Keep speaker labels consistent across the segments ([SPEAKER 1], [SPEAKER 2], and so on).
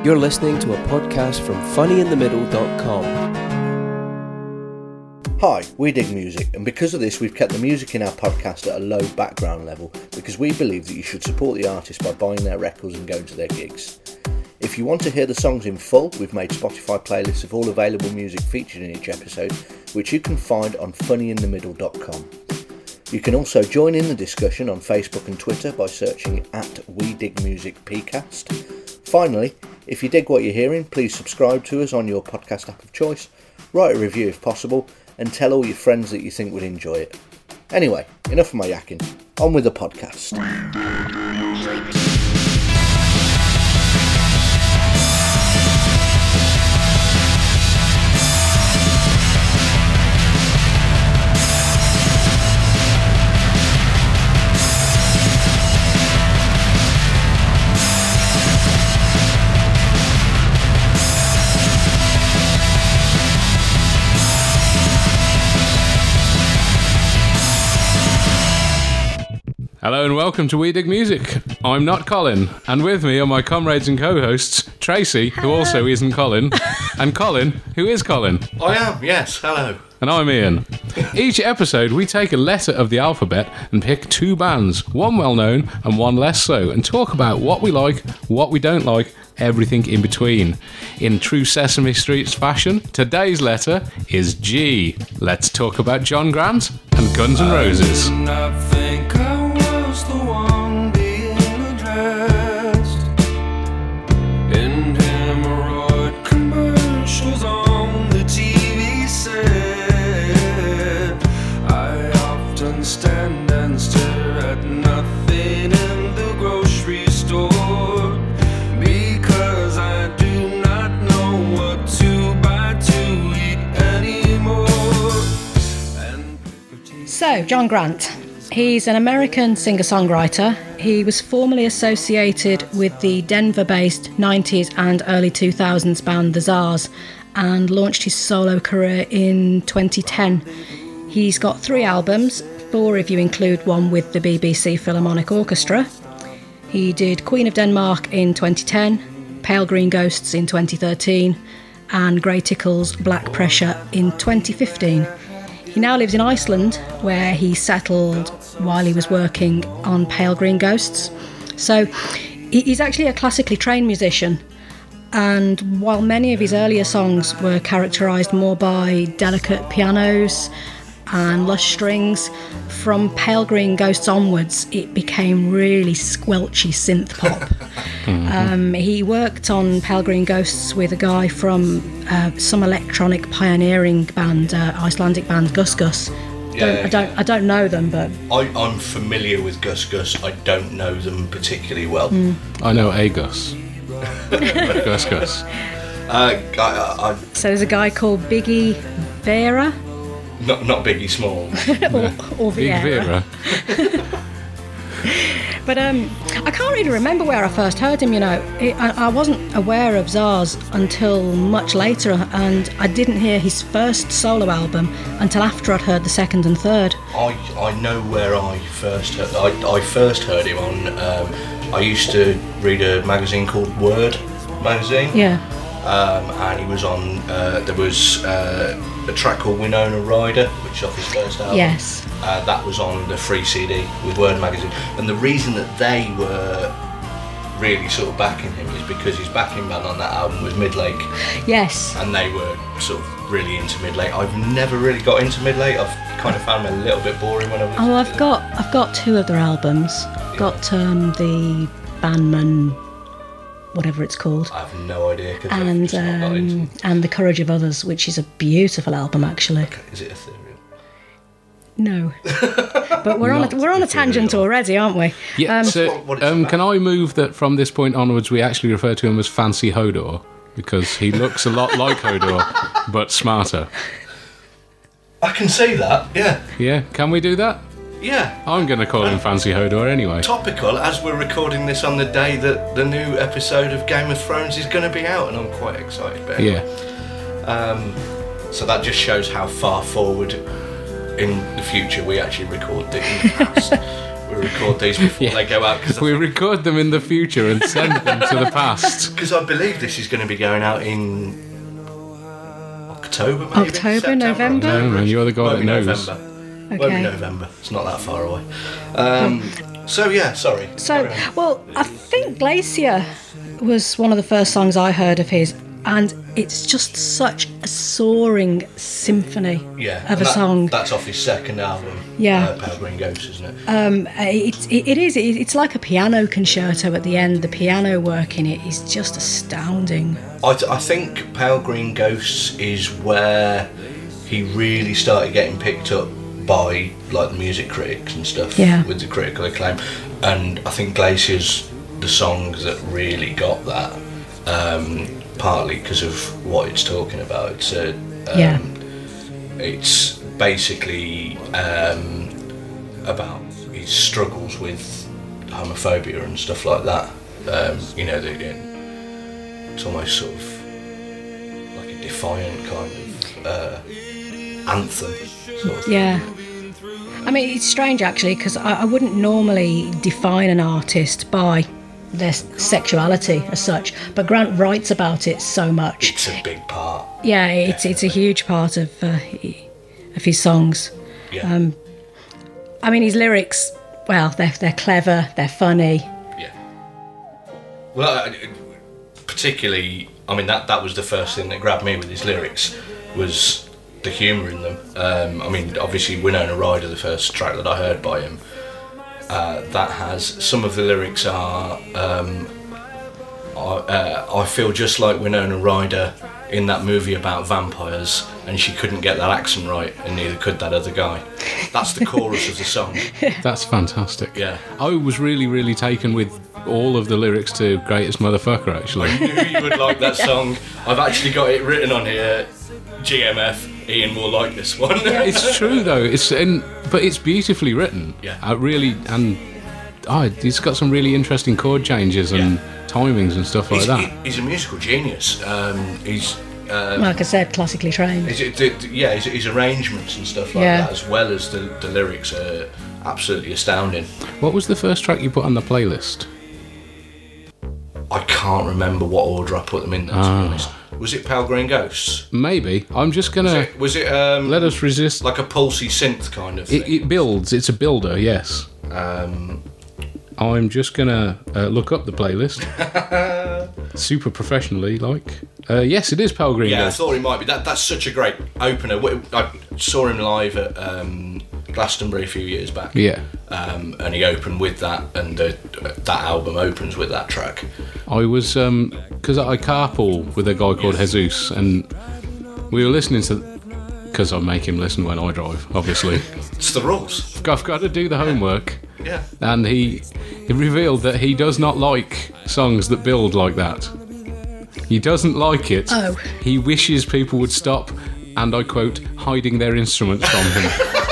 [SPEAKER 1] You're listening to a podcast from funnyinthemiddle.com.
[SPEAKER 2] Hi, we dig music, and because of this we've kept the music in our podcast at a low background level because we believe that you should support the artist by buying their records and going to their gigs. If you want to hear the songs in full, we've made Spotify playlists of all available music featured in each episode, which you can find on funnyinthemiddle.com. You can also join in the discussion on Facebook and Twitter by searching at We Dig Music PCast. Finally, if you dig what you're hearing, please subscribe to us on your podcast app of choice, write a review if possible, and tell all your friends that you think would enjoy it. Anyway, enough of my yakking. On with the podcast.
[SPEAKER 3] Hello and welcome to We Dig Music. I'm not Colin, and with me are my comrades and co-hosts, Tracy, who also isn't Colin, and Colin, who is Colin.
[SPEAKER 4] I am, yes, hello.
[SPEAKER 3] And I'm Ian. Each episode we take a letter of the alphabet and pick two bands, one well-known and one less so, and talk about what we like, what we don't like, everything in between. In true Sesame Street fashion, today's letter is G. Let's talk about John Grant and Guns N' Roses.
[SPEAKER 5] The one being addressed in hemorrhoid commercials on the TV set. I often stand and stare at nothing in the grocery store because I do not know what to buy to eat anymore.
[SPEAKER 6] So, John Grant. He's an American singer-songwriter. He was formerly associated with the Denver-based 90s and early 2000s band The Czars and launched his solo career in 2010. He's got 3 albums, 4 if you include one with the BBC Philharmonic Orchestra. He did Queen of Denmark in 2010, Pale Green Ghosts in 2013 and Grey Tickle's Black Pressure in 2015. He now lives in Iceland, where he settled while he was working on Pale Green Ghosts. So he's actually a classically trained musician, and while many of his earlier songs were characterised more by delicate pianos and lush strings, from Pale Green Ghosts onwards it became really squelchy synth pop. He worked on Pale Green Ghosts with a guy from some electronic pioneering band, Icelandic band Gus Gus. I don't know them, but
[SPEAKER 4] I'm familiar with Gus Gus. I don't know them particularly well.
[SPEAKER 3] I know a Gus. Gus Gus.
[SPEAKER 6] So there's a guy called Biggie Vera.
[SPEAKER 4] Not Biggie Small.
[SPEAKER 6] or
[SPEAKER 3] Big
[SPEAKER 6] Vera. But I can't really remember where I first heard him, you know. I wasn't aware of Czars until much later, and I didn't hear his first solo album until after I'd heard the second and third.
[SPEAKER 4] I know where I first heard. I first heard him on. I used to read a magazine called Word magazine.
[SPEAKER 6] Yeah.
[SPEAKER 4] And he was on. There was a track called Winona Ryder, which is off his first album.
[SPEAKER 6] Yes.
[SPEAKER 4] That was on the free CD with Word magazine, and the reason that they were really sort of backing him is because his backing band on that album was Midlake.
[SPEAKER 6] Yes.
[SPEAKER 4] And they were sort of really into Midlake. I've never really got into Midlake. I've kind of found them a little bit boring when I was.
[SPEAKER 6] Oh, I've got 2 of their albums.
[SPEAKER 4] Yeah.
[SPEAKER 6] Got the Bandman, whatever it's called.
[SPEAKER 4] I have no idea.
[SPEAKER 6] And The Courage of Others, which is a beautiful album actually.
[SPEAKER 4] Okay. Is it ethereal?
[SPEAKER 6] No, but we're on a tangent already, aren't we?
[SPEAKER 3] Yeah. Can I move that from this point onwards? We actually refer to him as Fancy Hodor because he looks a lot like Hodor, but smarter.
[SPEAKER 4] I can see that. Yeah.
[SPEAKER 3] Yeah. Can we do that?
[SPEAKER 4] Yeah.
[SPEAKER 3] I'm going to call him Fancy Hodor anyway.
[SPEAKER 4] Topical, as we're recording this on the day that the new episode of Game of Thrones is going to be out, and I'm quite excited about it.
[SPEAKER 3] Yeah.
[SPEAKER 4] So that just shows how far forward in the future we actually record it in the past. We record these before they go out
[SPEAKER 3] We record them in the future and send them to the past.
[SPEAKER 4] because I believe this is going to be going out in October, maybe?
[SPEAKER 6] October,
[SPEAKER 4] September,
[SPEAKER 6] November?
[SPEAKER 4] October.
[SPEAKER 3] No, man, you're the guy
[SPEAKER 4] Won't
[SPEAKER 3] that
[SPEAKER 4] be
[SPEAKER 3] knows.
[SPEAKER 4] November. Won't be
[SPEAKER 6] Okay.
[SPEAKER 4] November. It's not that far away. So yeah, sorry.
[SPEAKER 6] So,
[SPEAKER 4] Carry on.
[SPEAKER 6] well, I think Glacier was one of the first songs I heard of his, and it's just such a soaring symphony
[SPEAKER 4] Yeah,
[SPEAKER 6] of
[SPEAKER 4] and
[SPEAKER 6] a song.
[SPEAKER 4] That's off his second album.
[SPEAKER 6] Yeah.
[SPEAKER 4] Pale Green Ghost, isn't it?
[SPEAKER 6] It's like a piano concerto at the end. The piano work in it is just astounding.
[SPEAKER 4] I think Pale Green Ghosts is where he really started getting picked up by like the music critics and stuff,
[SPEAKER 6] Yeah.
[SPEAKER 4] with the critical acclaim. And I think Glacier's the songs that really got that, partly because of what it's talking about. It's
[SPEAKER 6] Yeah.
[SPEAKER 4] It's basically about his struggles with homophobia and stuff like that. You know, it's almost sort of like a defiant kind of anthem. Sort of.
[SPEAKER 6] Yeah. I mean, it's strange actually, because I wouldn't normally define an artist by their sexuality as such, but Grant writes about it so much.
[SPEAKER 4] It's a big part.
[SPEAKER 6] Yeah, it's a huge part of his songs.
[SPEAKER 4] Yeah.
[SPEAKER 6] I mean, his lyrics, well, they're clever, they're funny.
[SPEAKER 4] Yeah. Well, particularly, I mean, that was the first thing that grabbed me with his lyrics, was the humour in them. I mean, obviously, Winona Ryder, the first track that I heard by him, that has some of the lyrics are I feel just like Winona Ryder in that movie about vampires, and she couldn't get that accent right, and neither could that other guy. That's the chorus of the song.
[SPEAKER 3] That's fantastic.
[SPEAKER 4] Yeah.
[SPEAKER 3] I was really, really taken with all of the lyrics to Greatest Motherfucker, actually.
[SPEAKER 4] I knew you would like that song. I've actually got it written on here. GMF, Ian will like this one.
[SPEAKER 3] It's true though. But it's beautifully written.
[SPEAKER 4] Yeah.
[SPEAKER 3] It's got some really interesting chord changes and timings and stuff like that.
[SPEAKER 4] He's a musical genius. He's
[SPEAKER 6] Like I said, classically trained.
[SPEAKER 4] his arrangements and stuff like that, as well as the lyrics, are absolutely astounding.
[SPEAKER 3] What was the first track you put on the playlist?
[SPEAKER 4] I can't remember what order I put them in there, to be honest. Was it Pale Green Ghosts?
[SPEAKER 3] Maybe. I'm just gonna
[SPEAKER 4] Was it
[SPEAKER 3] let us resist.
[SPEAKER 4] like a pulsy synth kind of thing?
[SPEAKER 3] It builds. It's a builder. Yes. I'm just gonna look up the playlist. Super professionally, like. Yes, it is Pale Green
[SPEAKER 4] Yeah,
[SPEAKER 3] Ghost.
[SPEAKER 4] I thought it might be. That's such a great opener. I saw him live at Glastonbury a few years back.
[SPEAKER 3] Yeah.
[SPEAKER 4] And he opened with that, and that album opens with that track.
[SPEAKER 3] I was because I carpool with a guy called Jesus, and we were listening to. Because I make him listen when I drive, obviously.
[SPEAKER 4] It's the rules.
[SPEAKER 3] I've got to do the homework.
[SPEAKER 4] Yeah.
[SPEAKER 3] And he revealed that he does not like songs that build like that. He doesn't like it.
[SPEAKER 6] Oh.
[SPEAKER 3] He wishes people would stop, and I quote, hiding their instruments from him.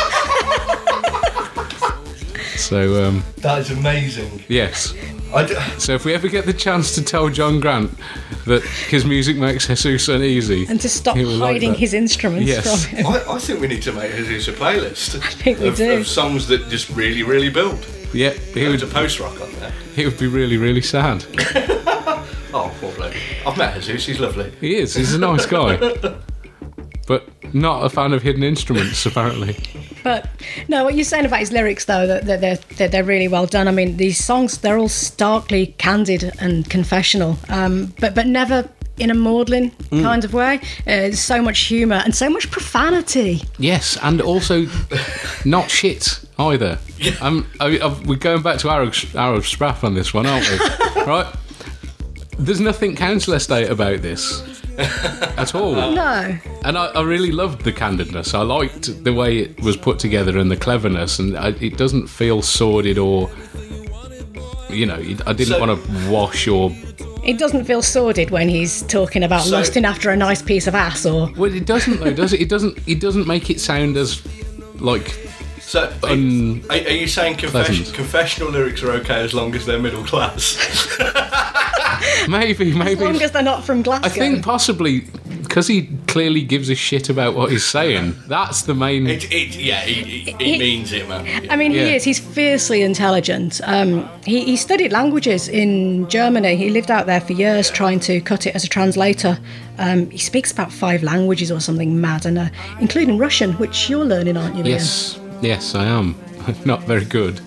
[SPEAKER 3] So,
[SPEAKER 4] That is amazing.
[SPEAKER 3] yes. So if we ever get the chance to tell John Grant that his music makes Jesus uneasy,
[SPEAKER 6] And to stop
[SPEAKER 3] he will like
[SPEAKER 6] hiding
[SPEAKER 3] that.
[SPEAKER 6] his instruments
[SPEAKER 3] Yes.
[SPEAKER 6] from him.
[SPEAKER 4] I think we need to make Jesus a playlist. I
[SPEAKER 6] think we do.
[SPEAKER 4] Of songs that just really, really build.
[SPEAKER 3] Yeah, he
[SPEAKER 4] There's a
[SPEAKER 3] would,
[SPEAKER 4] post-rock on there.
[SPEAKER 3] he would be really, really sad.
[SPEAKER 4] Oh, poor bloke. I've met Jesus, he's lovely.
[SPEAKER 3] He is. He's a nice guy. But not a fan of hidden instruments, apparently.
[SPEAKER 6] But no, what you're saying about his lyrics, though, that they're really well done. I mean, these songs, they're all starkly candid and confessional, but never in a maudlin kind of way. So much humour and so much profanity.
[SPEAKER 3] Yes, and also not shit either. We're going back to Arab Spraff on this one, aren't we? Right? There's nothing council estate about this at all.
[SPEAKER 6] No.
[SPEAKER 3] And I really loved the candidness. I liked the way it was put together and the cleverness, and it doesn't feel sordid or, I didn't want to wash or...
[SPEAKER 6] It doesn't feel sordid when he's talking about lusting after a nice piece of ass or...
[SPEAKER 3] Well, it doesn't though, does it? It doesn't make it sound as, like...
[SPEAKER 4] So, are you saying
[SPEAKER 3] pleasant.
[SPEAKER 4] confessional lyrics are okay as long as they're middle class?
[SPEAKER 3] Maybe.
[SPEAKER 6] As long as they're not from Glasgow.
[SPEAKER 3] I think possibly because he clearly gives a shit about what he's saying. That's the main...
[SPEAKER 4] He means it, man.
[SPEAKER 6] I mean,
[SPEAKER 3] Yeah.
[SPEAKER 6] he is. He's fiercely intelligent. He studied languages in Germany. He lived out there for years trying to cut it as a translator. He speaks about 5 languages or something mad, and including Russian, which you're learning, aren't you, Ian?
[SPEAKER 3] Yes, I am. Not very good.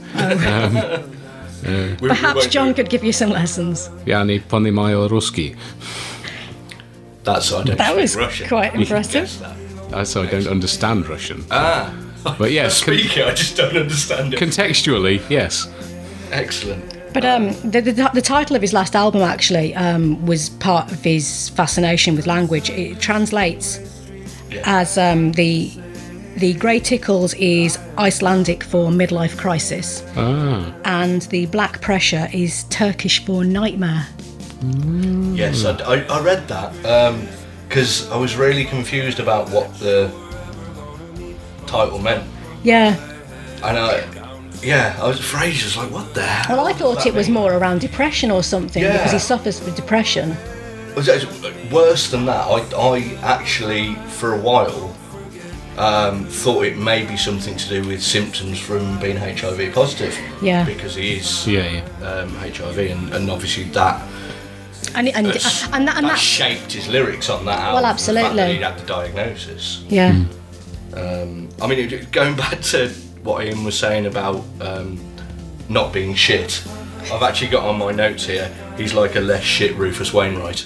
[SPEAKER 6] Perhaps John could give you some lessons.
[SPEAKER 3] Ja nie понимаю русский.
[SPEAKER 4] That's I don't
[SPEAKER 6] That
[SPEAKER 4] speak
[SPEAKER 6] was
[SPEAKER 4] Russian.
[SPEAKER 6] quite
[SPEAKER 4] You can
[SPEAKER 6] impressive.
[SPEAKER 4] guess that.
[SPEAKER 3] So I don't understand Russian.
[SPEAKER 4] Ah,
[SPEAKER 3] But
[SPEAKER 4] I
[SPEAKER 3] yes,
[SPEAKER 4] speak it. I just don't understand it.
[SPEAKER 3] contextually, yes.
[SPEAKER 4] Excellent.
[SPEAKER 6] But the title of his last album actually was part of his fascination with language. It translates as the Grey Tickles is Icelandic for midlife crisis, and the Black Pressure is Turkish for nightmare.
[SPEAKER 4] Yes, I read that because I was really confused about what the title meant,
[SPEAKER 6] Yeah.
[SPEAKER 4] and I was afraid. Just like, what the hell?
[SPEAKER 6] Well, I thought
[SPEAKER 4] does
[SPEAKER 6] it
[SPEAKER 4] that
[SPEAKER 6] was
[SPEAKER 4] mean?
[SPEAKER 6] more around depression or something
[SPEAKER 4] Yeah.
[SPEAKER 6] because he suffers with depression.
[SPEAKER 4] Worse than that, I actually for a while thought it may be something to do with symptoms from being HIV positive.
[SPEAKER 6] Yeah.
[SPEAKER 4] Because he is
[SPEAKER 3] Yeah.
[SPEAKER 4] HIV, and obviously that
[SPEAKER 6] And that
[SPEAKER 4] shaped his lyrics on that album.
[SPEAKER 6] Well,
[SPEAKER 4] the fact that
[SPEAKER 6] absolutely.
[SPEAKER 4] he'd had the diagnosis.
[SPEAKER 6] yeah.
[SPEAKER 4] I mean, going back to what Ian was saying about not being shit, I've actually got on my notes here, he's like a less shit Rufus Wainwright.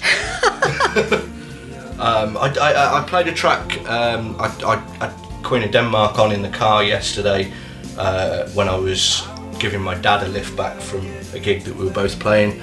[SPEAKER 4] I played a track, I had Queen of Denmark on in the car yesterday when I was giving my dad a lift back from a gig that we were both playing.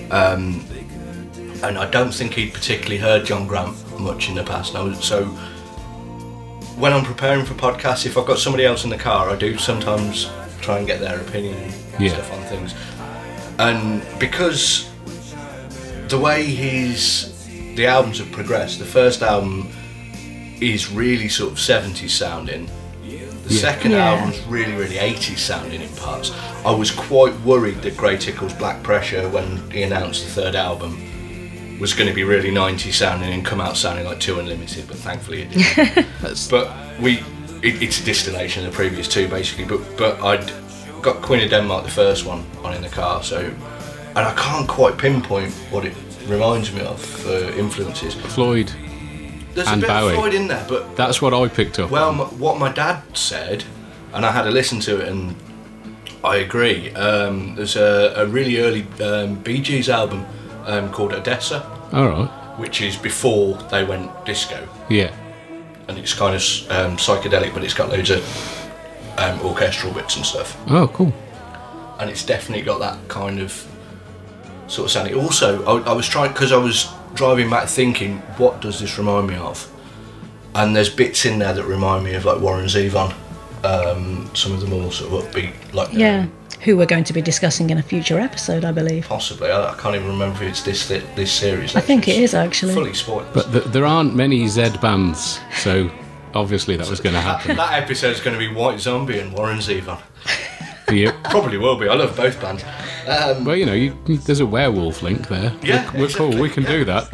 [SPEAKER 4] And I don't think he'd particularly heard John Grant much in the past. So when I'm preparing for podcasts, if I've got somebody else in the car, I do sometimes try and get their opinion and stuff on things. And because the way the albums have progressed, the first album is really sort of 70s sounding. The second
[SPEAKER 6] Yeah.
[SPEAKER 4] album's really, really 80s sounding in parts. I was quite worried that Grey Tickles Black Pressure, when he announced the third album, was going to be really 90s sounding and come out sounding like Two Unlimited, but thankfully it didn't. But it's a distillation of the previous two basically, but I'd got Queen of Denmark, the first one, on in the car, and I can't quite pinpoint what it reminds me of for influences.
[SPEAKER 3] Floyd.
[SPEAKER 4] There's
[SPEAKER 3] And
[SPEAKER 4] a bit
[SPEAKER 3] Bowie.
[SPEAKER 4] of Floyd in there, but
[SPEAKER 3] That's what I picked up.
[SPEAKER 4] well, what my dad said, and I had to listen to it, and I agree. There's a really early Bee Gees album called Odessa,
[SPEAKER 3] All right.
[SPEAKER 4] which is before they went disco,
[SPEAKER 3] Yeah.
[SPEAKER 4] and it's kind of psychedelic, but it's got loads of orchestral bits and stuff,
[SPEAKER 3] Oh, cool.
[SPEAKER 4] and it's definitely got that kind of sort of sound. Also, I was trying, because I was driving back thinking, what does this remind me of? And there's bits in there that remind me of like Warren Zevon. Some of them all sort of upbeat, like
[SPEAKER 6] Yeah. Who we're going to be discussing in a future episode, I believe.
[SPEAKER 4] possibly. I can't even remember if it's this series.
[SPEAKER 6] I think it is actually.
[SPEAKER 4] Fully spoiled.
[SPEAKER 3] But there aren't many Z bands, so obviously that was going to happen.
[SPEAKER 4] that episode's going to be White Zombie and Warren Zevon.
[SPEAKER 3] Yep.
[SPEAKER 4] Probably will be. I love both bands.
[SPEAKER 3] Well, there's a werewolf link there.
[SPEAKER 4] Yeah,
[SPEAKER 3] we're cool.
[SPEAKER 4] exactly.
[SPEAKER 3] We can do that.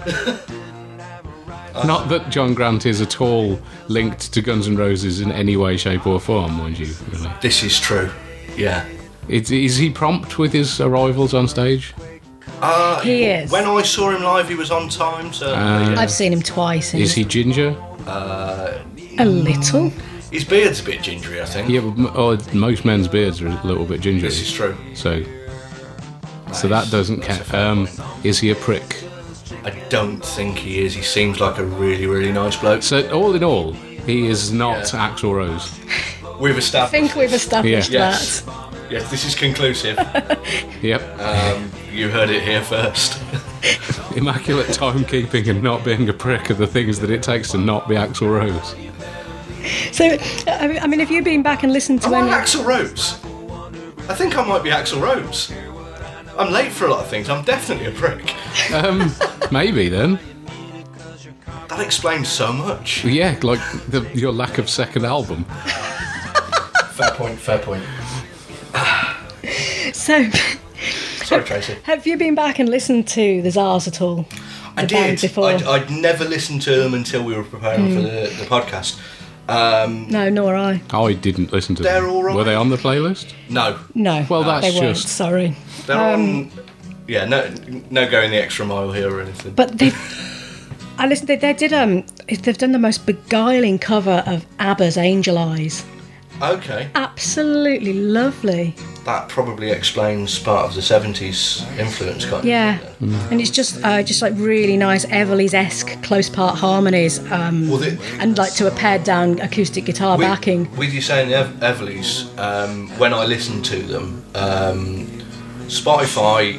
[SPEAKER 3] Not that John Grant is at all linked to Guns N' Roses in any way, shape, or form, mind you. Really,
[SPEAKER 4] This is true. Yeah.
[SPEAKER 3] is he prompt with his arrivals on stage?
[SPEAKER 6] He is.
[SPEAKER 4] When I saw him live, he was on time. So
[SPEAKER 6] I've seen him twice. And
[SPEAKER 3] Is he ginger?
[SPEAKER 6] a little?
[SPEAKER 4] his beard's a bit gingery, I think.
[SPEAKER 3] Yeah, but most men's beards are a little bit gingery.
[SPEAKER 4] This is true.
[SPEAKER 3] So that doesn't count. Is he a prick?
[SPEAKER 4] I don't think he is. He seems like a really, really nice bloke.
[SPEAKER 3] So all in all, he is not Axl Rose.
[SPEAKER 4] We've
[SPEAKER 6] I
[SPEAKER 4] established.
[SPEAKER 6] think we've established
[SPEAKER 4] Yes.
[SPEAKER 6] that.
[SPEAKER 4] Yes, this is conclusive.
[SPEAKER 3] Yep.
[SPEAKER 4] You heard it here first.
[SPEAKER 3] Immaculate timekeeping and not being a prick are the things that it takes to not be Axl Rose.
[SPEAKER 6] So, I mean, have you been back and listened to
[SPEAKER 4] Am
[SPEAKER 6] any?
[SPEAKER 4] I Axl Rose? I think I might be Axl Rose. I'm late for a lot of things. I'm definitely a prick.
[SPEAKER 3] Maybe then.
[SPEAKER 4] That explains so much.
[SPEAKER 3] Yeah, like your lack of second album.
[SPEAKER 4] Fair point, fair point.
[SPEAKER 6] So,
[SPEAKER 4] Sorry, Tracy.
[SPEAKER 6] Have you been back and listened to the Zars at all?
[SPEAKER 4] I
[SPEAKER 6] The band
[SPEAKER 4] did.
[SPEAKER 6] before?
[SPEAKER 4] I'd never listened to them until we were preparing for the podcast.
[SPEAKER 6] No, nor I.
[SPEAKER 3] I didn't listen to
[SPEAKER 4] They're
[SPEAKER 3] them.
[SPEAKER 4] all right.
[SPEAKER 3] Were they on the playlist?
[SPEAKER 4] No,
[SPEAKER 6] No.
[SPEAKER 3] Well, that's
[SPEAKER 6] they weren't.
[SPEAKER 3] just-
[SPEAKER 6] Sorry.
[SPEAKER 4] they're on. Yeah, no going the extra mile here or anything.
[SPEAKER 6] But they, I listened. They did. They've done the most beguiling cover of ABBA's "Angel Eyes."
[SPEAKER 4] Okay,
[SPEAKER 6] Absolutely lovely.
[SPEAKER 4] that probably explains part of the 70s influence, kind
[SPEAKER 6] Yeah,
[SPEAKER 4] of.
[SPEAKER 6] and it's just like really nice Everly's-esque close part harmonies, and like to a pared down acoustic guitar backing.
[SPEAKER 4] With you saying the Everleys, when I listen to them, Spotify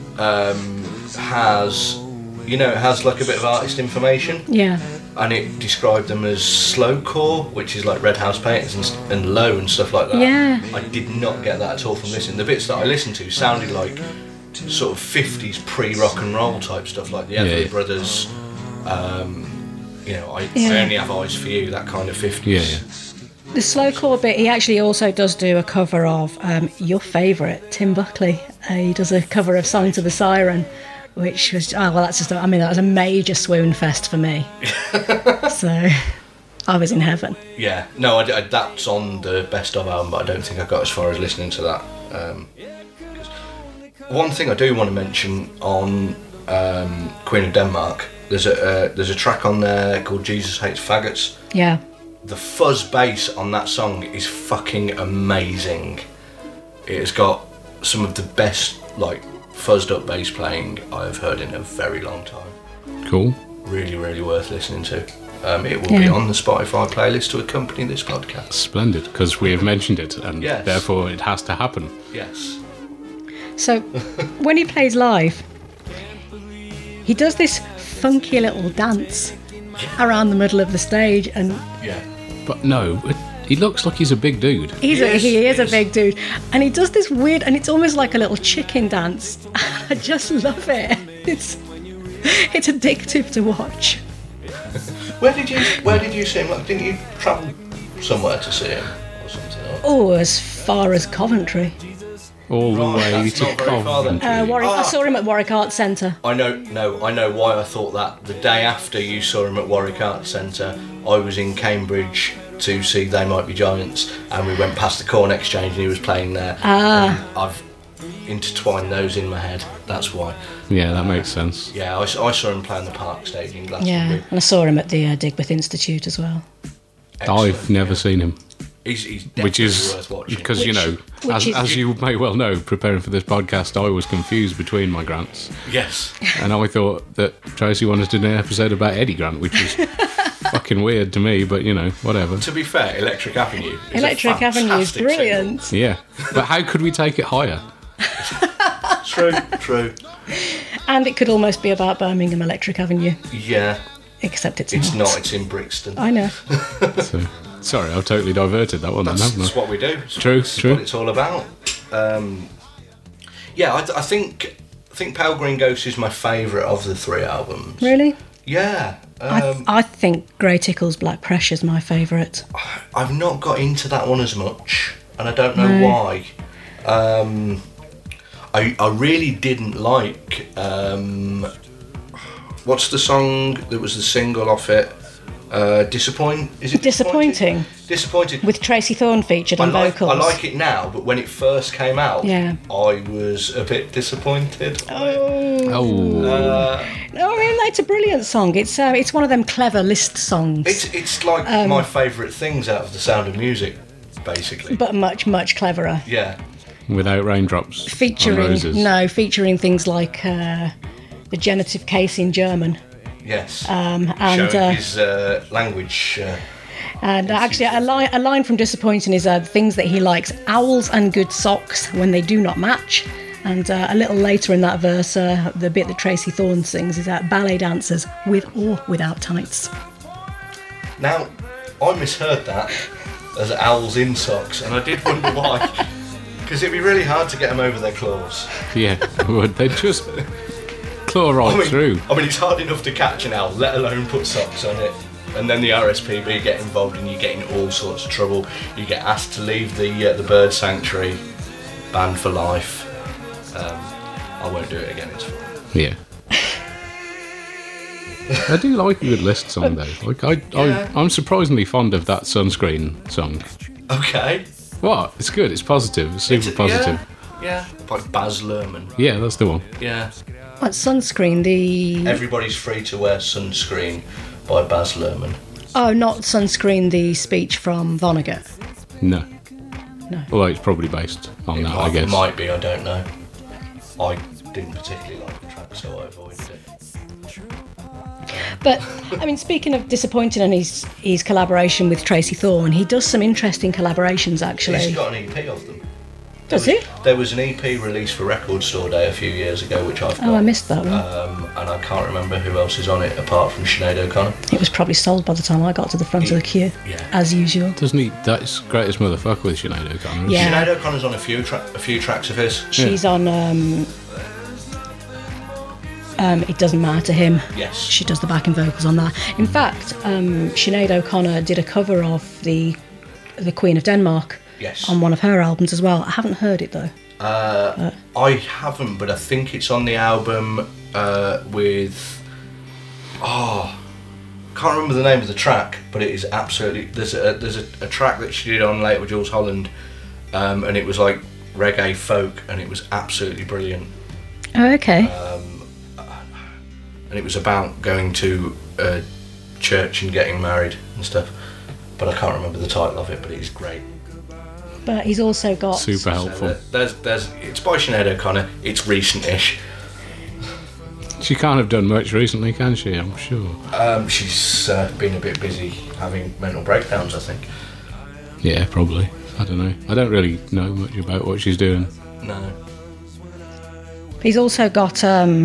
[SPEAKER 4] has, it has like a bit of artist information,
[SPEAKER 6] Yeah,
[SPEAKER 4] and it described them as slowcore, which is like Red House Painters and low and stuff like that.
[SPEAKER 6] Yeah.
[SPEAKER 4] I did not get that at all from listening. The bits that I listened to sounded like sort of 50s pre-rock and roll type stuff, like the Everly
[SPEAKER 3] Yeah.
[SPEAKER 4] Brothers. I only have eyes for you. That kind of 50s.
[SPEAKER 3] Yeah.
[SPEAKER 6] the slowcore bit. He actually also does do a cover of your favourite Tim Buckley. He does a cover of "Song to the Siren," which was that was a major swoon fest for me. So I was in heaven.
[SPEAKER 4] Yeah, no, that's on the best of album, but I don't think I got as far as listening to that. 'Cause one thing I do want to mention on Queen of Denmark, there's a track on there called "Jesus Hates Faggots."
[SPEAKER 6] Yeah.
[SPEAKER 4] The fuzz bass on that song is fucking amazing. It has got some of the best fuzzed up bass playing I've heard in a very long time.
[SPEAKER 3] Cool.
[SPEAKER 4] Really, really worth listening to. It will be on the Spotify playlist to accompany this podcast.
[SPEAKER 3] Splendid, because we have mentioned it, and
[SPEAKER 4] Yes.
[SPEAKER 3] therefore it has to happen.
[SPEAKER 4] Yes.
[SPEAKER 6] So when he plays live, he does this funky little dance around the middle of the stage, and
[SPEAKER 4] Yeah.
[SPEAKER 3] But no, he looks like he's a big dude.
[SPEAKER 6] he is
[SPEAKER 4] He
[SPEAKER 6] a
[SPEAKER 4] is.
[SPEAKER 6] big dude, and he does this weird, and it's almost like a little chicken dance. I just love it. It's addictive to watch.
[SPEAKER 4] Where did you see him? Didn't you travel somewhere to see him or something?
[SPEAKER 6] Oh, as far as Coventry.
[SPEAKER 3] All the
[SPEAKER 4] Right,
[SPEAKER 3] way
[SPEAKER 4] that's
[SPEAKER 3] to
[SPEAKER 4] not very far then.
[SPEAKER 3] Coventry.
[SPEAKER 6] I saw him at Warwick Arts Centre.
[SPEAKER 4] I know why I thought that. The day after you saw him at Warwick Arts Centre, I was in Cambridge to see They Might Be Giants, and we went past the Corn Exchange and he was playing there. I've intertwined those in my head, that's why.
[SPEAKER 3] Yeah, that makes sense.
[SPEAKER 4] Yeah, I saw him play on the Park stage in Glastonbury.
[SPEAKER 6] Yeah, and I saw him at the Digbeth Institute as well.
[SPEAKER 4] Excellent.
[SPEAKER 3] I've never seen him.
[SPEAKER 4] He's definitely
[SPEAKER 3] Which is
[SPEAKER 4] worth watching.
[SPEAKER 3] because
[SPEAKER 6] Which is-
[SPEAKER 3] as you may well know, preparing for this podcast, I was confused between my Grants,
[SPEAKER 4] Yes.
[SPEAKER 3] and I thought that Tracy wanted to do an episode about Eddie Grant, which was fucking weird to me, but whatever.
[SPEAKER 4] To be fair, Electric Avenue is
[SPEAKER 6] Electric
[SPEAKER 4] a
[SPEAKER 6] Avenue is
[SPEAKER 4] fantastic
[SPEAKER 6] brilliant.
[SPEAKER 3] Yeah, but how could we take it higher?
[SPEAKER 4] single. True.
[SPEAKER 6] And it could almost be about Birmingham Electric Avenue,
[SPEAKER 4] Yeah,
[SPEAKER 6] except it's
[SPEAKER 4] it's
[SPEAKER 6] not.
[SPEAKER 4] not. It's in Brixton.
[SPEAKER 6] I know.
[SPEAKER 3] So, sorry, I've totally diverted that one. Then, haven't
[SPEAKER 4] That's
[SPEAKER 3] I?
[SPEAKER 4] what we do.
[SPEAKER 3] True,
[SPEAKER 4] This is
[SPEAKER 3] true.
[SPEAKER 4] what it's all about. I think Pale Green Ghost is my favourite of the three albums.
[SPEAKER 6] Really?
[SPEAKER 4] Yeah.
[SPEAKER 6] I think Grey Tickle's Black Pressure's my favourite.
[SPEAKER 4] I've not got into that one as much, and I don't know why. I really didn't like. What's the song that was the single off it? Disappoint? Is it
[SPEAKER 6] Disappointing.
[SPEAKER 4] Disappointed.
[SPEAKER 6] With Tracy Thorn featured on vocals.
[SPEAKER 4] I like it now, but when it first came out,
[SPEAKER 6] Yeah.
[SPEAKER 4] I was a bit disappointed.
[SPEAKER 3] Oh,
[SPEAKER 6] No, I mean, it's a brilliant song. It's one of them clever list songs,
[SPEAKER 4] It's like my favourite things out of The Sound of Music, basically.
[SPEAKER 6] but much, much cleverer.
[SPEAKER 4] Yeah.
[SPEAKER 3] without raindrops on
[SPEAKER 6] Featuring
[SPEAKER 3] roses.
[SPEAKER 6] things like the genitive case in German.
[SPEAKER 4] Yes.
[SPEAKER 6] And
[SPEAKER 4] Showing his language.
[SPEAKER 6] actually, a line from Disappointing is things that he likes: owls and good socks when they do not match. And a little later in that verse, the bit that Tracy Thorn sings is ballet dancers with or without tights.
[SPEAKER 4] Now, I misheard that as owls in socks, and I did wonder why. Because it'd be really hard to get them over their claws.
[SPEAKER 3] Yeah, would they just claw right through?
[SPEAKER 4] I mean, it's hard enough to catch an owl, let alone put socks on it. And then the RSPB get involved, and you get in all sorts of trouble. You get asked to leave the bird sanctuary, banned for life. I won't do it again. It's fine.
[SPEAKER 3] Yeah. I do like a good list song though. Like I'm surprisingly fond of that Sunscreen song.
[SPEAKER 4] Okay.
[SPEAKER 3] What? It's good. It's positive. It's super positive.
[SPEAKER 4] Yeah. Like Baz Luhrmann.
[SPEAKER 3] Yeah, that's the one.
[SPEAKER 4] Yeah.
[SPEAKER 6] What, Sunscreen? The...
[SPEAKER 4] Everybody's free to wear sunscreen by Baz Luhrmann.
[SPEAKER 6] Oh, not Sunscreen, the speech from Vonnegut.
[SPEAKER 3] No.
[SPEAKER 6] No.
[SPEAKER 3] Although it's probably based on that, I guess.
[SPEAKER 4] It might be, I don't know. I didn't particularly like the track, so I avoided it.
[SPEAKER 6] But, I mean, speaking of disappointing and his collaboration with Tracy Thorn, he does some interesting collaborations, actually.
[SPEAKER 4] He's got an EP of them.
[SPEAKER 6] Does he?
[SPEAKER 4] There was an EP released for Record Store Day a few years ago, which I've got.
[SPEAKER 6] Oh, I missed that one.
[SPEAKER 4] And I can't remember who else is on it apart from Sinead O'Connor.
[SPEAKER 6] It was probably sold by the time I got to the front of the queue,
[SPEAKER 4] Yeah.
[SPEAKER 6] as usual.
[SPEAKER 3] Doesn't he? That's Greatest Motherfucker with Sinead O'Connor.
[SPEAKER 6] Yeah.
[SPEAKER 4] Sinead O'Connor's on a few tracks of his.
[SPEAKER 6] She's on It Doesn't Matter to Him.
[SPEAKER 4] Yes.
[SPEAKER 6] She does the backing vocals on that. In fact, Sinead O'Connor did a cover of the Queen of Denmark
[SPEAKER 4] Yes.
[SPEAKER 6] on one of her albums as well. I haven't heard it though.
[SPEAKER 4] I haven't, but I think it's on the album with... Oh, can't remember the name of the track, but it is absolutely... There's a track that she did on Later with Jules Holland, and it was like reggae folk, and it was absolutely brilliant.
[SPEAKER 6] Oh, okay.
[SPEAKER 4] And it was about going to a church and getting married and stuff. But I can't remember the title of it, but it is great.
[SPEAKER 6] But he's also got...
[SPEAKER 3] Super helpful.
[SPEAKER 4] So there's it's by Sinead O'Connor. It's recent-ish.
[SPEAKER 3] She can't have done much recently, can she? I'm sure.
[SPEAKER 4] She's been a bit busy having mental breakdowns, I think.
[SPEAKER 3] Yeah, probably. I don't know. I don't really know much about what she's doing.
[SPEAKER 4] No.
[SPEAKER 6] He's also got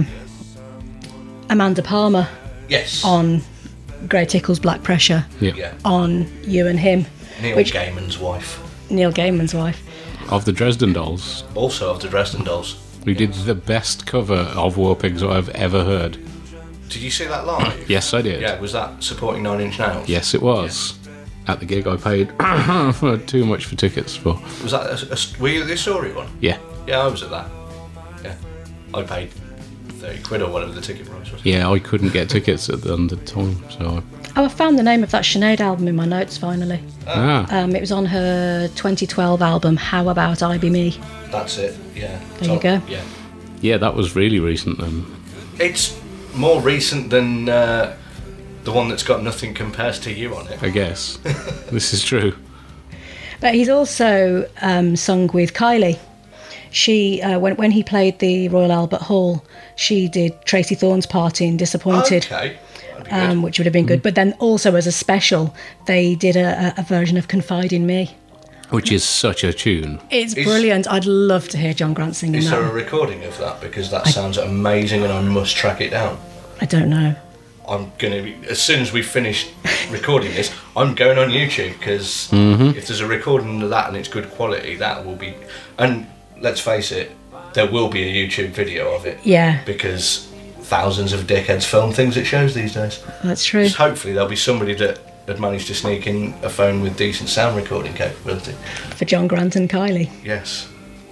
[SPEAKER 6] Amanda Palmer
[SPEAKER 4] Yes.
[SPEAKER 6] on Grey Tickle's Black Pressure,
[SPEAKER 3] Yeah.
[SPEAKER 4] Yeah.
[SPEAKER 6] on You and Him,
[SPEAKER 4] Neil
[SPEAKER 6] which-
[SPEAKER 4] Gaiman's wife.
[SPEAKER 6] Neil Gaiman's wife.
[SPEAKER 3] Of the Dresden Dolls,
[SPEAKER 4] Also of the Dresden Dolls.
[SPEAKER 3] who did the best cover of War Pigs I've ever heard.
[SPEAKER 4] Did you see that live?
[SPEAKER 3] Yes, I did.
[SPEAKER 4] Yeah, was that supporting Nine Inch Nails?
[SPEAKER 3] Yes, it was. At the gig I paid too much for tickets for.
[SPEAKER 4] Was that were you at the Astoria one?
[SPEAKER 3] Yeah.
[SPEAKER 4] Yeah, I was at that. Yeah. I paid 30 quid or whatever the ticket price was.
[SPEAKER 3] Yeah, I couldn't get tickets at the time, so...
[SPEAKER 6] Oh, I found the name of that Sinead album in my notes finally. It was on her 2012 album, How About I Be Me.
[SPEAKER 4] That's it, yeah.
[SPEAKER 6] There you go.
[SPEAKER 4] Yeah.
[SPEAKER 3] Yeah, that was really recent then.
[SPEAKER 4] It's more recent than the one that's got Nothing Compares to You on it.
[SPEAKER 3] I guess. This is true.
[SPEAKER 6] But he's also sung with Kylie. She, when he played the Royal Albert Hall, she did Tracy Thorn's part in Disappointed.
[SPEAKER 4] Okay. That'd be good.
[SPEAKER 6] Which would have been good. But then also as a special, they did a version of Confide in Me.
[SPEAKER 3] Which is such a tune.
[SPEAKER 6] It's brilliant. I'd love to hear John Grant singing
[SPEAKER 4] Is there a
[SPEAKER 6] that.
[SPEAKER 4] recording of that? Because that sounds amazing and I must track it down.
[SPEAKER 6] I don't know.
[SPEAKER 4] I'm going to be, as soon as we finish recording this, I'm going on YouTube because if there's a recording of that and it's good quality, that will be... And let's face it, there will be a YouTube video of it.
[SPEAKER 6] Yeah,
[SPEAKER 4] Because thousands of dickheads film things at shows these days.
[SPEAKER 6] that's true.
[SPEAKER 4] So hopefully there'll be somebody that had managed to sneak in a phone with decent sound recording capability.
[SPEAKER 6] For John Grant and Kylie.
[SPEAKER 4] Yes.